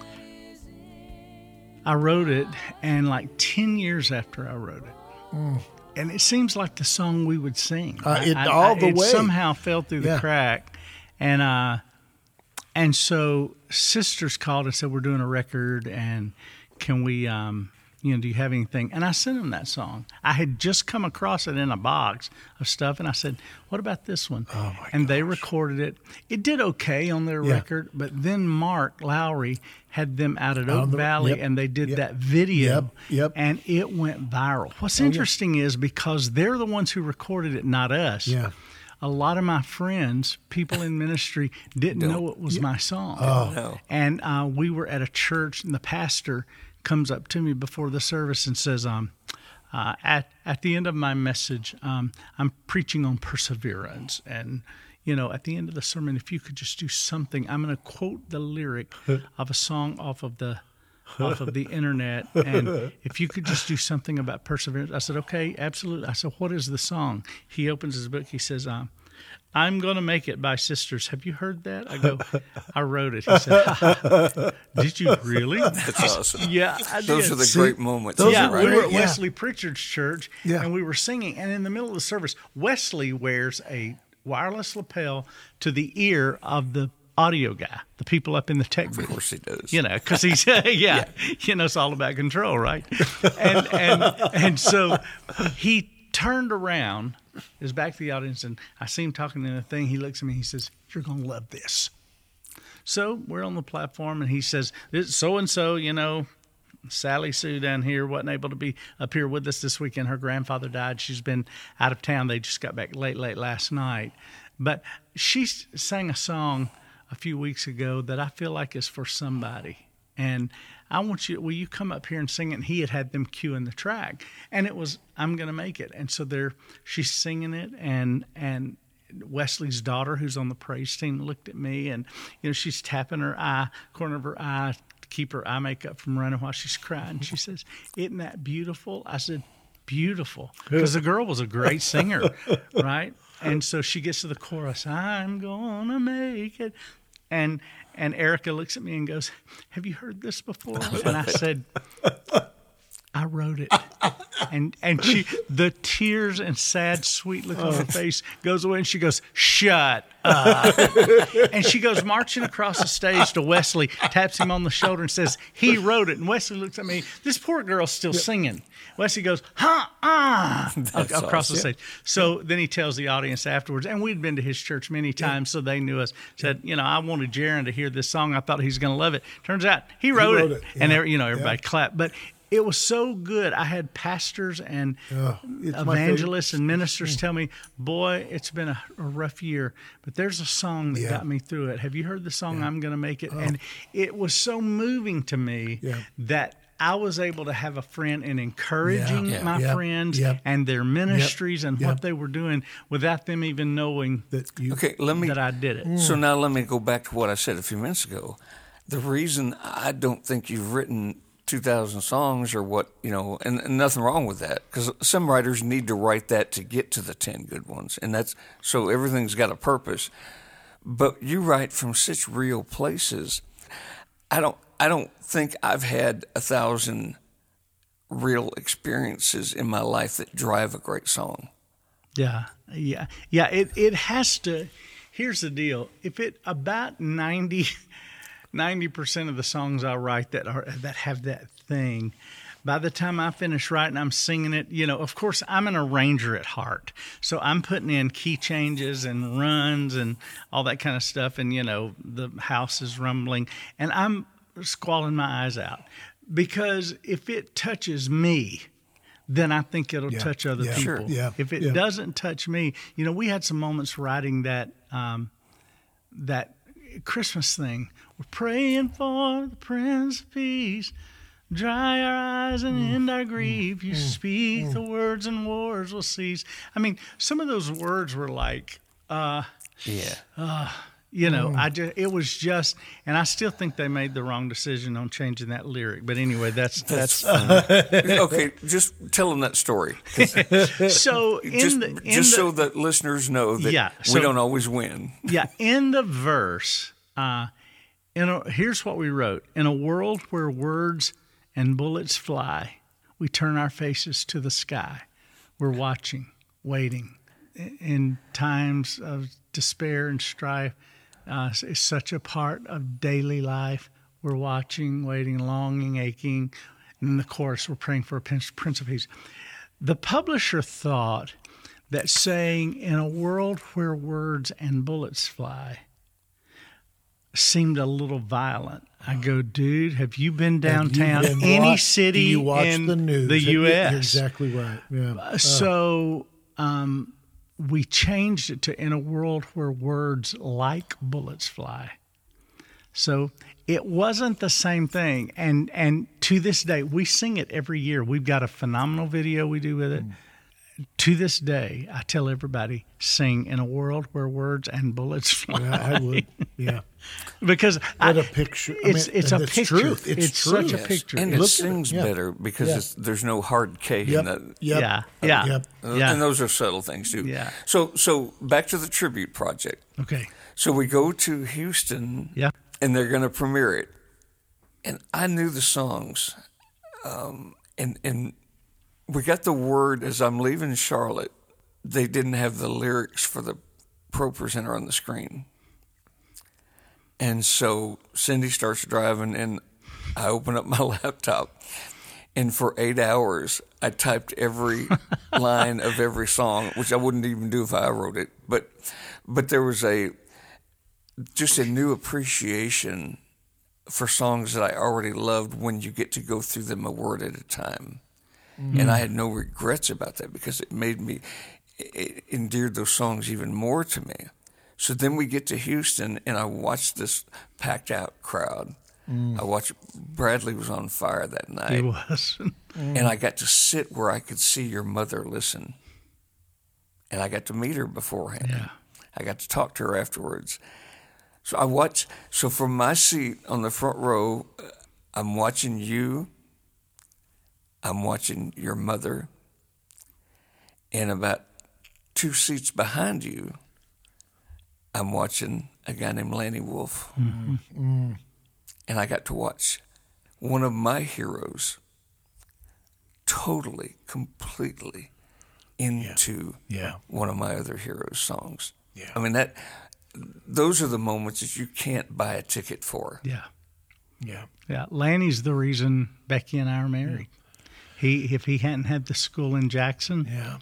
I wrote it, and like ten years after I wrote it, mm. and it seems like the song we would sing. Uh, it I, all I, the it way somehow fell through yeah. the crack, and uh, and so sisters called and said, we're doing a record, and can we, um, you know, do you have anything? And I sent them that song. I had just come across it in a box of stuff, and I said, what about this one? Oh my and gosh. they recorded it. It did okay on their Yeah. record, but then Mark Lowry had them out at Out Oak on the- Valley, yep, and they did yep, that video, yep, yep. and it went viral. What's Oh, yeah. interesting is because they're the ones who recorded it, not us. Yeah. A lot of my friends, people in ministry, didn't know it was my song. Oh. No. And uh, we were at a church, and the pastor comes up to me before the service and says, um, uh, at, at the end of my message, um, I'm preaching on perseverance. And, you know, at the end of the sermon, if you could just do something, I'm going to quote the lyric of a song off of the off of the internet. And if you could just do something about perseverance. I said, okay, absolutely. I said, what is the song? He opens his book. He says, um, I'm Gonna Make It by Sisters. Have you heard that? I go, I wrote it. He said, did you really? That's awesome. Yeah, I Those did. are the See, great moments. those yeah, as a are we writer. were at Yeah. Wesley Pritchard's church, Yeah. and we were singing. And in the middle of the service, Wesley wears a wireless lapel to the ear of the audio guy, the people up in the tech Of booth. course he does. You know, because he's yeah, yeah, you know, it's all about control, right? And and and so he turned around, is back to the audience, and I see him talking in the thing. He looks at me, he says, "You're gonna love this." So we're on the platform, and he says, "This so and so, you know, Sally Sue down here wasn't able to be up here with us this weekend. Her grandfather died. She's been out of town. They just got back late, late last night. But she sang a song a few weeks ago that I feel like is for somebody. And I want you, will you come up here and sing it?" And he had had them cueing the track. And it was, "I'm Gonna Make It." And so they're, she's singing it, and, and Wesley's daughter, who's on the praise team, looked at me, and, you know, she's tapping her eye, corner of her eye, to keep her eye makeup from running while she's crying. She says, "Isn't that beautiful?" I said, "Beautiful." Because the girl was a great singer, right? And so she gets to the chorus, "I'm gonna make it." And and Erica looks at me and goes, "Have you heard this before?" And I said, "I wrote it." And and she, the tears and sad, sweet look on her face goes away, and she goes, "Shut up." And she goes marching across the stage to Wesley, taps him on the shoulder, and says, "He wrote it." And Wesley looks at me, this poor girl's still singing. Wesley goes, "Huh, ah," across awesome. the stage. So then he tells the audience afterwards, and we'd been to his church many times, so they knew us, said, you know, "I wanted Jaron to hear this song. I thought he was going to love it." Turns out he wrote, wrote it. it, And, yeah. every- you know, everybody Yeah. clapped. But it was so good. I had pastors and Oh, it's my evangelists and ministers tell me, "Boy, it's been a, a rough year, but there's a song that Yeah. got me through it. Have you heard the song, I'm Gonna Make It?" And it was so moving to me Yeah. that I was able to have a friend and encouraging Yeah. my Yep. friends Yep. and their ministries and Yep. what they were doing without them even knowing That you, Okay, let me. that I did it. So now let me go back to what I said a few minutes ago. The reason I don't think you've written two thousand songs or what, you know, and, and nothing wrong with that, because some writers need to write that to get to the ten good ones. And that's, so everything's got a purpose. But you write from such real places. I don't, I don't think I've had a thousand real experiences in my life that drive a great song. Yeah, yeah, yeah. It it has to. Here's the deal: if it about ninety percent of the songs I write that are that have that thing, by the time I finish writing, I'm singing it. You know, of course, I'm an arranger at heart, so I'm putting in key changes and runs and all that kind of stuff. And you know, the house is rumbling, and I'm squalling my eyes out because if it touches me, then I think it'll Yeah, touch other yeah, people. sure, yeah, If it yeah. doesn't touch me, you know, we had some moments writing that um, that Christmas thing. We're praying for the Prince of Peace. Dry our eyes and end our grief. You speak the words and wars will cease. I mean, some of those words were like, uh, Yeah. You know, Mm. I just, it was just, and I still think they made the wrong decision on changing that lyric. But anyway, that's that's, Okay, just tell them that story. so in just the in just the, so that listeners know that Yeah, we so- don't always win. yeah, in the verse, uh, in a, here's what we wrote: in a world where words and bullets fly, we turn our faces to the sky. We're watching, waiting. In times of despair and strife, uh, it's such a part of daily life. We're watching, waiting, longing, aching. And in the chorus, we're praying for a Prince of Peace. The publisher thought that saying, in a world where words and bullets fly, seemed a little violent. I go, dude, have you been downtown Have you been any watch- city do you watch in the news? the U S? You're exactly right. Yeah. So um, we changed it to in a world where words like bullets fly. So it wasn't the same thing. And and to this day, we sing it every year. We've got a phenomenal video we do with it. Mm. To this day, I tell everybody, sing in a world where words and bullets fly. Yeah, I would. Yeah. Because what I, a picture. I It's mean, it's a it's picture. Truth. It's, It's true. such a Yes. picture. And It it Look at sings it. Yeah. better because Yeah. it's, there's no hard K Yep. in that. Yep. Yeah, yeah, Yep. Uh, yeah. And those are subtle things too. Yeah. So so back to the tribute project. Okay. So we go to Houston. Yeah. And they're going to premiere it. And I knew the songs, um, and and we got the word as I'm leaving Charlotte. They didn't have the lyrics for the Pro Presenter on the screen. And so Cindy starts driving, and I open up my laptop, and for eight hours I typed every line of every song, which I wouldn't even do if I wrote it. But but there was a just a new appreciation for songs that I already loved when you get to go through them a word at a time. Mm-hmm. And I had no regrets about that because it made me, it endeared those songs even more to me. So then we get to Houston and I watched this packed out crowd. Mm. I watched, Bradley was on fire that night. He was. And I got to sit where I could see your mother listen. And I got to meet her beforehand. Yeah. I got to talk to her afterwards. So I watch. So from my seat on the front row, I'm watching you. I'm watching your mother, and about two seats behind you, I'm watching a guy named Lanny Wolf, mm-hmm. Mm. And I got to watch one of my heroes totally, completely into yeah. Yeah. one of my other heroes' songs. Yeah. I mean that. Those are the moments that you can't buy a ticket for. Yeah. Yeah. Yeah. Lanny's the reason Becky and I are married. Yeah. He, if he hadn't had the school in Jackson, yeah,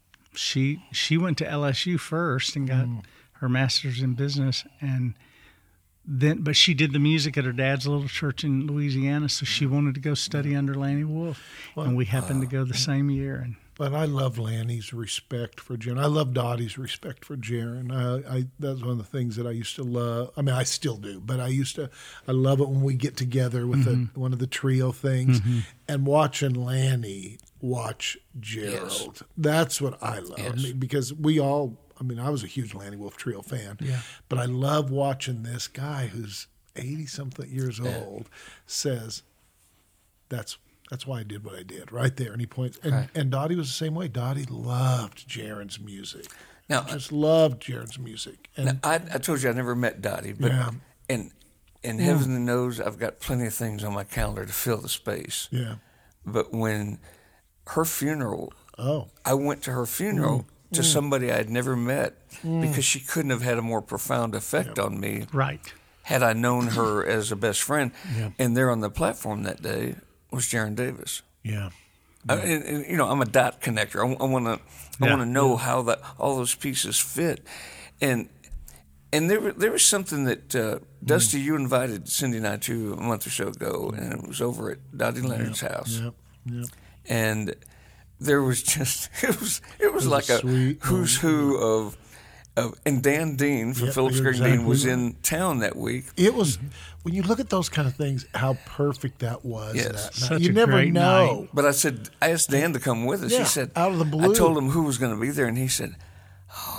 she she went to L S U first and got mm. her master's in business, and then but she did the music at her dad's little church in Louisiana, so she wanted to go study under Lanny Wolf, well, and we happened uh, to go the same year. And But I love Lanny's respect for Jaron. I love Dottie's respect for Jaron. I, I that's one of the things that I used to love. I mean, I still do, but I used to. I love it when we get together with mm-hmm. the, one of the trio things mm-hmm. and watching Lanny watch Gerald. Yes. That's what I love. Yes. I mean, because we all. I mean, I was a huge Lanny Wolf Trio fan. Yeah. But I love watching this guy who's eighty something years yeah. old says, "That's." That's why I did what I did right there. And he points, and, right. and Dottie was the same way. Dottie loved Jaron's music. Now, just loved Jaron's music. And now, I, I told you I never met Dottie, but yeah. and and yeah. heaven knows I've got plenty of things on my calendar to fill the space. Yeah. But when her funeral, oh, I went to her funeral mm. to mm. somebody I had never met mm. because she couldn't have had a more profound effect yep. on me. Right. Had I known her as a best friend, yeah. and there on the platform that day was Jaron Davis. Yeah, yeah. I, and, and you know, I'm a dot connector. I, I want to, I yeah. want to know yeah. how that all those pieces fit, and and there there was something that uh, Dusty, mm. you invited Cindy and I to a month or so ago, and it was over at Dottie Leonard's yep. house. Yep. Yep. And there was just it was it was, it was like a, a who's who of. Of, and Dan Dean from yep, Phillips Creek exactly Dean was right. in town that week. It was when you look at those kind of things, how perfect that was. Yes. That Such night. You a never great know. night. But I said, I asked Dan to come with us. Yeah, he said, out of the blue. I told him who was going to be there, and he said, "Oh,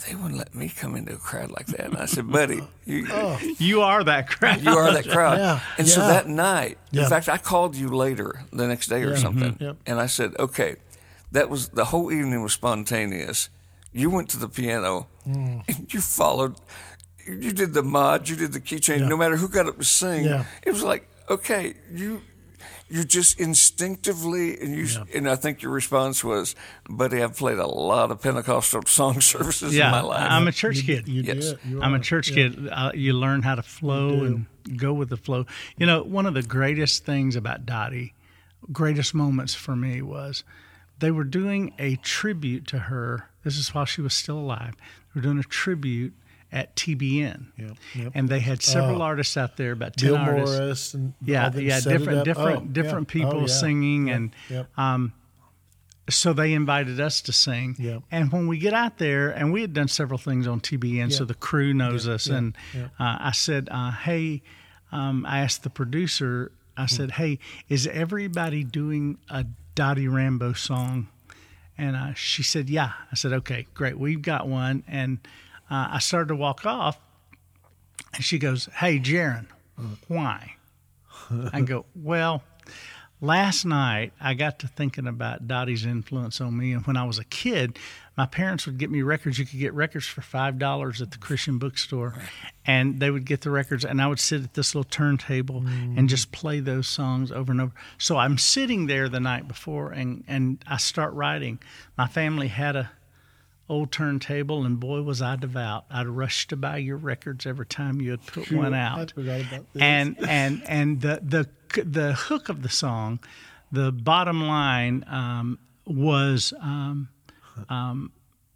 they wouldn't let me come into a crowd like that. And I said, buddy, you, oh. you are that crowd. You are that crowd. Yeah. And yeah. so that night, yeah. in fact, I called you later the next day or yeah. something, mm-hmm. yep. and I said, okay, that was the whole evening was spontaneous. You went to the piano, mm. and you followed. You did the mod, you did the key change. Yeah. No matter who got up to sing, yeah. it was like, okay, you. You just instinctively, and you, yeah. and I think your response was, buddy, I've played a lot of Pentecostal song services yeah, in my life. I'm a church you, kid. You yes. did. You I'm are. a church yeah. kid. Uh, you learn how to flow and go with the flow. You know, one of the greatest things about Dottie, greatest moments for me was they were doing a tribute to her. This is while she was still alive. They were doing a tribute at T B N, yep, yep. and they had several oh. artists out there, about ten Bill artists. Morris and yeah, yeah, different, different, oh, different yeah. people oh, yeah. singing, yep. and yep. um, so they invited us to sing. Yep. And when we get out there, and we had done several things on T B N, yep. so the crew knows yep. us, yep. and yep. Uh, I said, uh, "Hey," um, I asked the producer. I said, "Hey, is everybody doing a Dottie Rambo song?" And uh, she said, "Yeah." I said, "Okay, great. We've got one." And uh, I started to walk off, and she goes, "Hey, Jaron, why?" I go, "Well, last night I got to thinking about Dottie's influence on me, and when I was a kid, my parents would get me records. You could get records for five dollars at the Christian bookstore, and they would get the records, and I would sit at this little turntable mm. and just play those songs over and over. So I'm sitting there the night before, and, and I start writing. My family had a old turntable, and boy, was I devout. I'd rush to buy your records every time you had put sure, one out. I forgot about this. And and and the the the hook of the song, the bottom line um, was, um, um,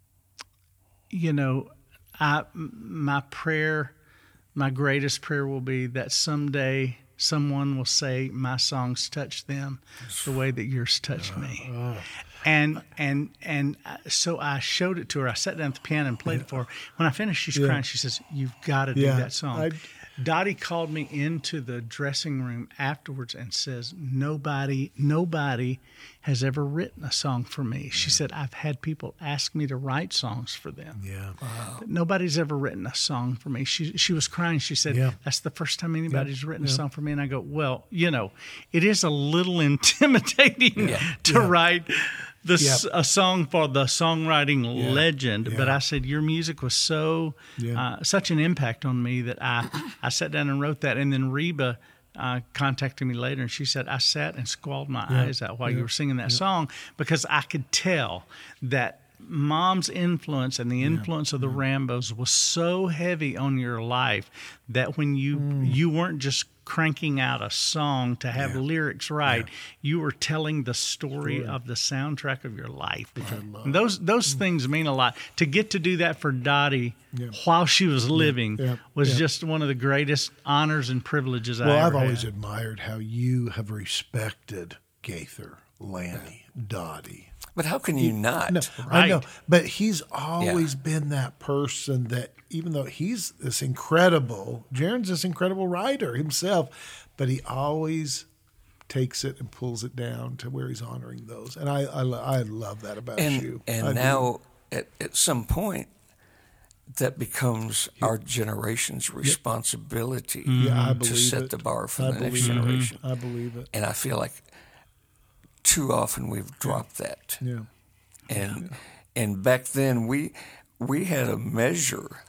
you know, I my prayer, my greatest prayer will be that someday someone will say my songs touch them the way that yours touched me. Uh, uh. And and and so I showed it to her. I sat down at the piano and played it for her. When I finished, she's yeah. crying. She says, "You've got to do yeah. that song." I, Dottie called me into the dressing room afterwards and says, nobody, nobody has ever written a song for me. She yeah. said, I've had people ask me to write songs for them. Yeah. Wow. Nobody's ever written a song for me. She she was crying. She said, yeah. that's the first time anybody's yeah. written yeah. a song for me. And I go, well, you know, it is a little intimidating yeah. to yeah. write the yep. a song for the songwriting yeah. legend. Yeah. But I said, your music was so yeah. uh, such an impact on me that I, I sat down and wrote that. And then Reba uh, contacted me later, and she said, I sat and squalled my yeah. eyes out while yeah. you were singing that yeah. song, because I could tell that Mom's influence and the influence yeah. of the yeah. Rambos was so heavy on your life that when you mm. you weren't just cranking out a song to have yeah. lyrics right, yeah. you were telling the story Story. of the soundtrack of your life. Which I love. And those those mm. things mean a lot. To get to do that for Dottie yeah. while she was living yeah. Yeah. was yeah. just one of the greatest honors and privileges well, I ever I've always had. admired how you have respected Gaither, Lanny, Dottie. But how can you not? No, Right. I know, but he's always Yeah. been that person that, even though he's this incredible, Jaron's this incredible writer himself, but he always takes it and pulls it down to where he's honoring those. And I I, lo- I love that about And, you. and I now, at, at some point, that becomes our generation's responsibility yeah, I to believe set it. the bar for I the next believe it. generation. I believe it. And I feel like too often we've dropped that. Yeah. And Yeah. and back then we we had a measure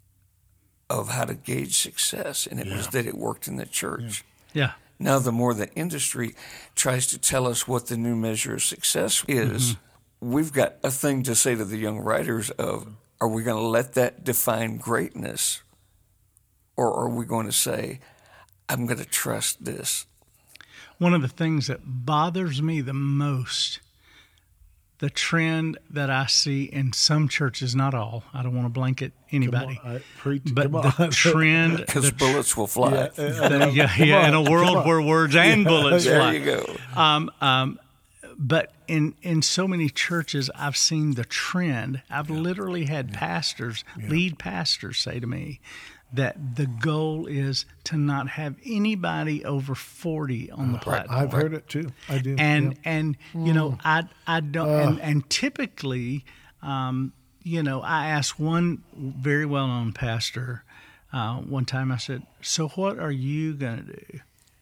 of how to gauge success, and it was Yeah. that it worked in the church. Yeah. Now, the more the industry tries to tell us what the new measure of success is, mm-hmm. we've got a thing to say to the young writers of, are we going to let that define greatness, or are we going to say, I'm going to trust this? One of the things that bothers me the most, the trend that I see in some churches, not all, I don't want to blanket anybody, Come on, I, preach, but come the on. trend, Because the bullets will fly. Yeah, the, yeah, yeah, in a world where words and Yeah, bullets there fly. you go. Um, um, but in, in so many churches, I've seen the trend. I've yeah. literally had yeah. pastors, yeah. lead pastors say to me that the goal is to not have anybody over forty on the platform. I've heard it too. I do. And, yeah. and you know, I, I don't, Uh. and, and typically, um, you know, I asked one very well-known pastor uh, one time, I said, so what are you going to do?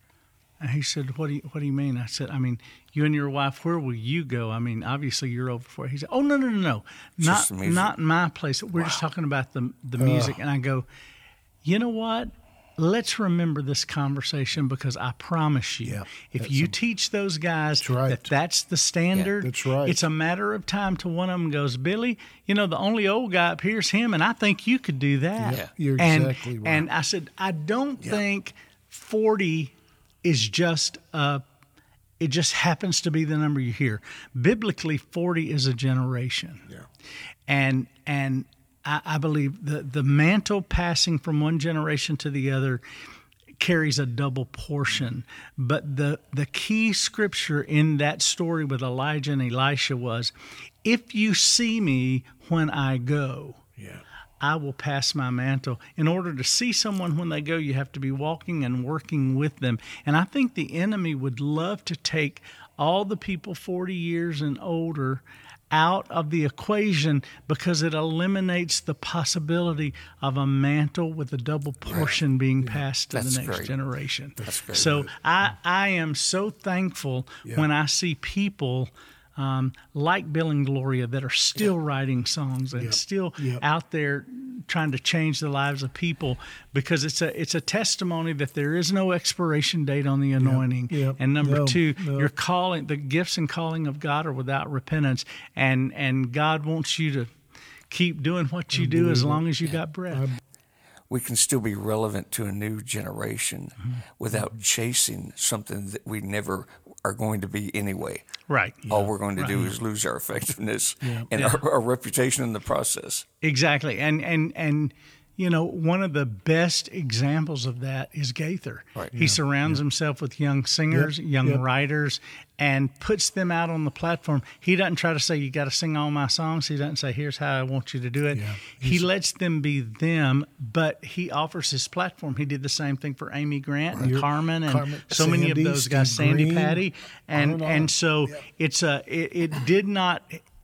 And he said, what do you, what do you mean? I said, I mean, you and your wife, where will you go? I mean, obviously you're over for it. He said, oh, no, no, no, no, not, not my place. We're wow. just talking about the, the music. Uh. And I go, you know what? Let's remember this conversation, because I promise you, yeah, if you a, teach those guys that's right. that that's the standard, yeah, that's right. it's a matter of time till one of them goes, Billy, you know, the only old guy up here is him, and I think you could do that. Yeah, you're and, exactly right. And I said, I don't yeah. think forty is just, uh, it just happens to be the number you hear. Biblically, forty is a generation. Yeah. And, and, I believe the, the mantle passing from one generation to the other carries a double portion. But the, the key scripture in that story with Elijah and Elisha was, if you see me when I go, yeah. I will pass my mantle. In order to see someone when they go, you have to be walking and working with them. And I think the enemy would love to take all the people forty years and older out of the equation, because it eliminates the possibility of a mantle with a double portion right. being yeah. passed to That's the next great. generation. That's great. So I, I am so thankful yeah. when I see people um, like Bill and Gloria that are still yeah. writing songs and yeah. still yeah. out there trying to change the lives of people, because it's a it's a testimony that there is no expiration date on the anointing. Yep, yep. And number no, two, no. your calling, the gifts and calling of God are without repentance, and and God wants you to keep doing what you do as long as you got breath. We can still be relevant to a new generation mm-hmm. without chasing something that we never are going to be anyway. Right. All yeah. we're going to right. do is lose our effectiveness yeah. and yeah. Our, our reputation in the process. Exactly. And, and, and, you know, one of the best examples of that is Gaither. Right. He yeah. surrounds yeah. himself with young singers, yep. young yep. writers, and puts them out on the platform. He doesn't try to say, you got to sing all my songs. He doesn't say, here's how I want you to do it. Yeah. He lets them be them, but he offers his platform. He did the same thing for Amy Grant and You're, Carmen and Carmen, so Sandy, many of those guys, Steve Sandy Green, Patty. And, on and, on. and so yep. it's a, it, it did not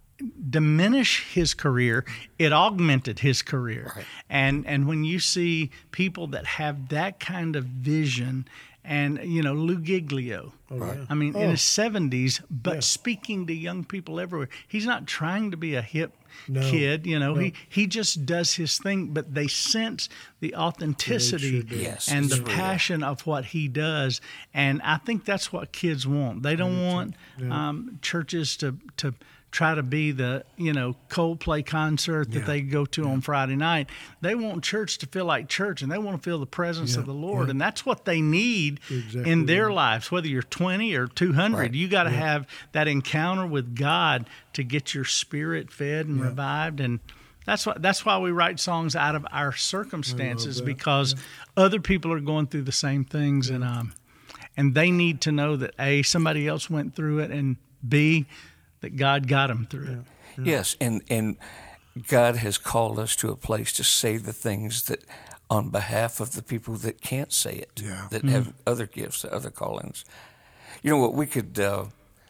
diminish his career, it augmented his career. Right. And and when you see people that have that kind of vision, and you know, Lou Giglio, oh, yeah. I mean, oh. in his seventies, but yeah. speaking to young people everywhere. He's not trying to be a hip no. kid, you know, no. he, he just does his thing, but they sense the authenticity sure yes, and the real. passion of what he does. And I think that's what kids want. They don't want yeah. um, churches to, to try to be the, you know, Coldplay concert that yeah. they go to yeah. on Friday night. They want church to feel like church, and they want to feel the presence yeah. of the Lord. yeah. And that's what they need exactly in their right. lives, whether you're twenty or two hundred. Right. You got to yeah. have that encounter with God to get your spirit fed and yeah. revived. And that's why, that's why we write songs out of our circumstances, because yeah. other people are going through the same things. Yeah. And, um, and they need to know that, A, somebody else went through it, and B, that God got them through yeah. it. Yeah. Yes, and, and God has called us to a place to say the things that on behalf of the people that can't say it, yeah. that mm-hmm. have other gifts, other callings. You know what, we could uh,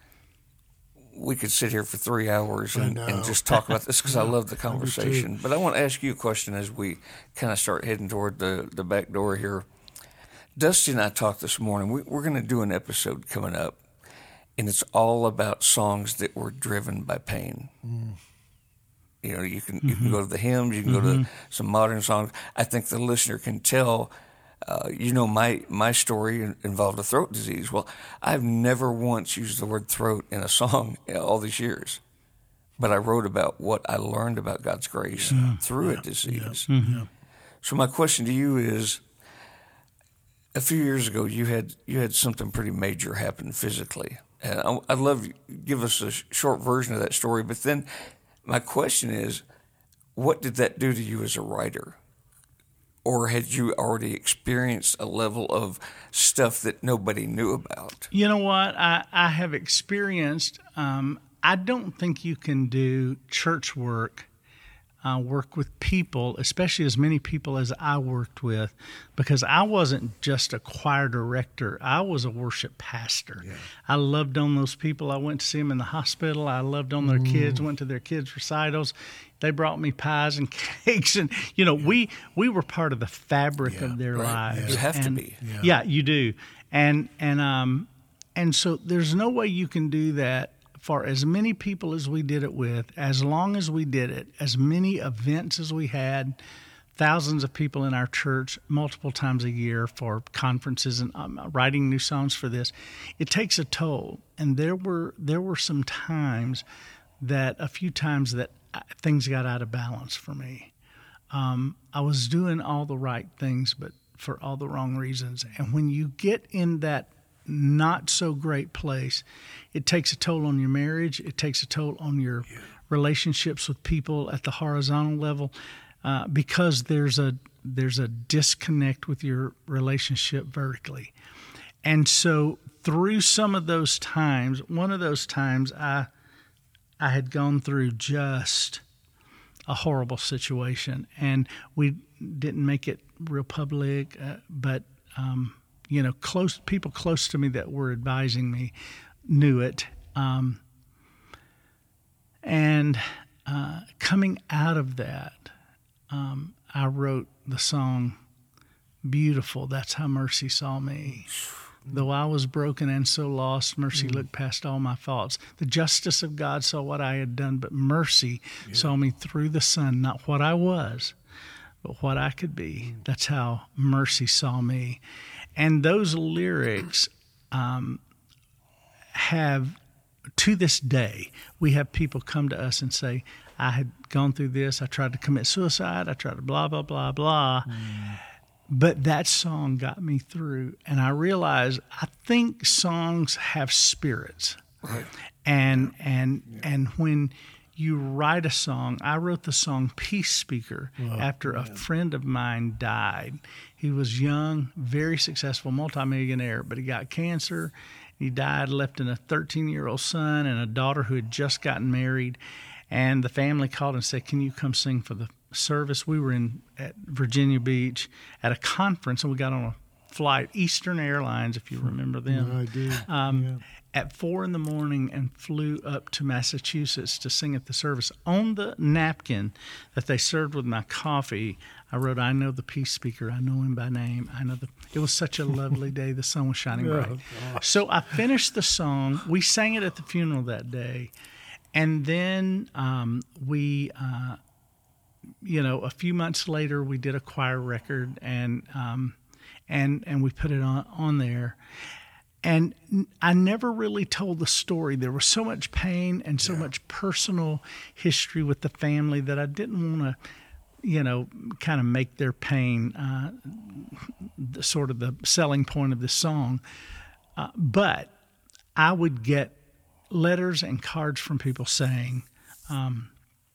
we could sit here for three hours and, and just talk about this, because I love the conversation. But I want to ask you a question as we kind of start heading toward the, the back door here. Dusty and I talked this morning. We, we're going to do an episode coming up, and it's all about songs that were driven by pain. Mm. You know, you can mm-hmm. you can go to the hymns, you can mm-hmm. go to some modern songs. I think the listener can tell, uh, you know, my, my story involved a throat disease. Well, I've never once used the word throat in a song all these years. But I wrote about what I learned about God's grace yeah. through yeah. a disease. Yeah. Mm-hmm. So my question to you is, a few years ago, you had you had something pretty major happen physically. And I, I'd love you to give us a short version of that story. But then my question is, what did that do to you as a writer? Or had you already experienced a level of stuff that nobody knew about? You know what? I, I have experienced, um, I don't think you can do church work uh, work with people, especially as many people as I worked with, because I wasn't just a choir director. I was a worship pastor. Yeah. I loved on those people. I went to see them in the hospital. I loved on their mm. kids, went to their kids' recitals. They brought me pies and cakes, and you know, yeah. we we were part of the fabric yeah, of their right. lives. Yeah. You have and, to be. Yeah. yeah, you do. And and um and so there's no way you can do that for as many people as we did it with, as long as we did it, as many events as we had, thousands of people in our church multiple times a year for conferences and um, writing new songs for this. It takes a toll, and there were there were some times that a few times that things got out of balance for me. Um, I was doing all the right things, but for all the wrong reasons. And when you get in that not so great place, it takes a toll on your marriage. It takes a toll on your yeah. relationships with people at the horizontal level, uh, because there's a there's a disconnect with your relationship vertically. And so through some of those times, one of those times I I had gone through just a horrible situation, and we didn't make it real public, uh, but um, you know, close people close to me that were advising me knew it. Um, and uh, coming out of that, um, I wrote the song "Beautiful, That's How Mercy Saw Me." Though I was broken and so lost, mercy mm. looked past all my faults. The justice of God saw what I had done, but mercy yeah. saw me through the sun, not what I was, but what I could be. Mm. That's how mercy saw me. And those lyrics um, have, to this day, we have people come to us and say, I had gone through this, I tried to commit suicide, I tried to blah, blah, blah, blah. Mm. But that song got me through, and I realized I think songs have spirits, right. and and yeah. and when you write a song, I wrote the song "Peace Speaker" oh, after man. a friend of mine died. He was young, very successful, multimillionaire, but he got cancer. He died, left a thirteen-year-old son and a daughter who had just gotten married, and the family called and said, "Can you come sing for the service?" We were in at Virginia Beach at a conference, and we got on a flight, Eastern Airlines, if you remember them. No, I do. Um, yeah. At four in the morning, and flew up to Massachusetts to sing at the service. On the napkin that they served with my coffee, I wrote, "I know the peace speaker. I know him by name. I know the." It was such a lovely day. The sun was shining bright. Oh, so I finished the song. We sang it at the funeral that day, and then um, we. Uh, You know, a few months later, we did a choir record, and um, and and we put it on, on there. And I never really told the story. There was so much pain and so yeah. much personal history with the family that I didn't want to, you know, kind of make their pain uh, the, sort of the selling point of the song. Uh, but I would get letters and cards from people saying, um,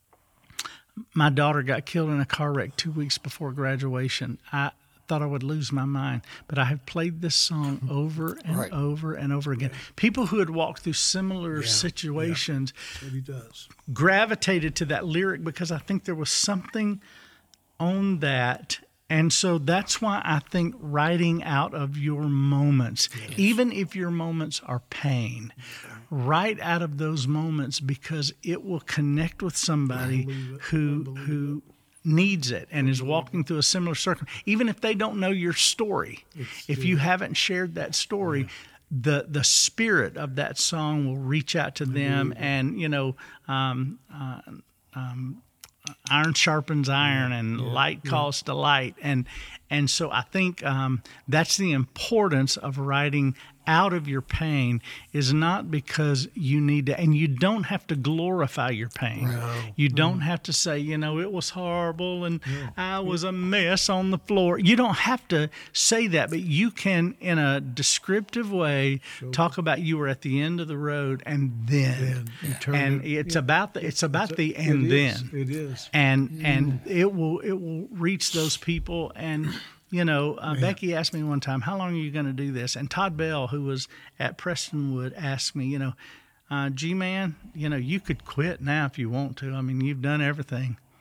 my daughter got killed in a car wreck two weeks before graduation. I thought I would lose my mind, but I have played this song over and right. over and over again. Right. People who had walked through similar yeah. situations yeah. he does. gravitated to that lyric because I think there was something on that. And so that's why I think writing out of your moments, yes. even if your moments are pain, write out of those moments because it will connect with somebody who who needs it and is walking through a similar circle. Even if they don't know your story, it's, if you haven't shared that story, yeah. the the spirit of that song will reach out to them, and you know, um, uh, um, iron sharpens iron, and yeah, light yeah. calls to light, and and so I think um, that's the importance of writing out of your pain, is not because you need to, and you don't have to glorify your pain. No. You don't mm. have to say, you know, it was horrible and yeah. I was a mess on the floor. You don't have to say that, but you can, in a descriptive way, sure. talk about you were at the end of the road, and then, then and it, it's yeah. about the it's about it's a, the and it then is, it is, and mm. and it will it will reach those people. And you know, uh, Becky asked me one time, how long are you going to do this? And Todd Bell, who was at Prestonwood, asked me, you know, uh, G-Man, you know, you could quit now if you want to. I mean, you've done everything.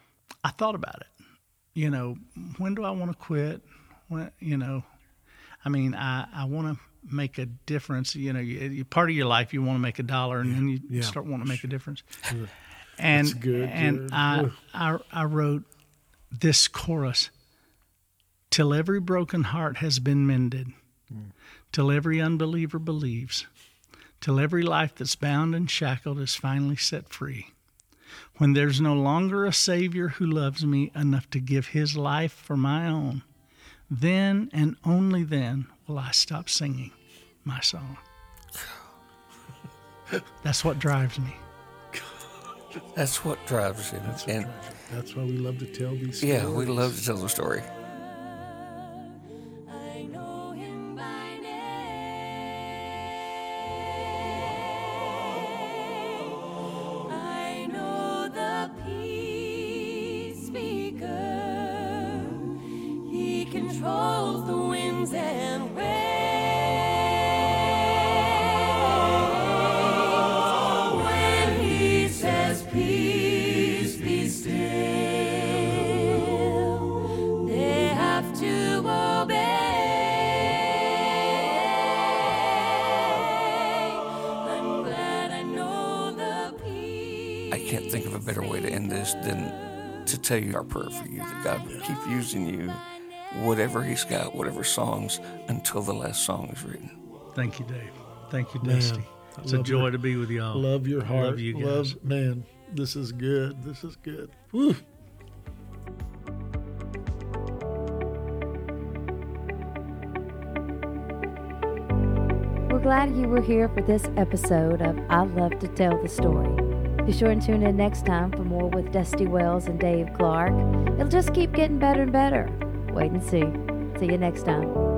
I thought about it. You know, when do I want to quit? When, you know, I mean, I, I want to make a difference. You know, you, you, part of your life, you want to make a dollar, and then you Yeah. start wanting to make a difference. And That's good, and Jared. I, Ugh. I I wrote this chorus: till every broken heart has been mended, mm. till every unbeliever believes, till every life that's bound and shackled is finally set free. When there's no longer a Savior who loves me enough to give his life for my own, then and only then will I stop singing my song. That's what drives me. That's what drives you. That's, what and drives you. That's why we love to tell these stories. Yeah, we love to tell the story. Controls the winds and waves. When he says, peace, be still, they have to obey. I'm glad I know the peace. I can't think of a better way to end this than to tell you our prayer for you, that God will keep using you, whatever he's got, whatever songs, until the last song is written. Thank you, Dave. Thank you, Man, Dusty. It's a love joy your- to be with y'all. Love your heart. Love you guys. Love, man, this is good. This is good. Woo. We're glad you were here for this episode of I Love to Tell the Story. Be sure and tune in next time for more with Dusty Wells and Dave Clark. It'll just keep getting better and better. Wait and see. See you next time.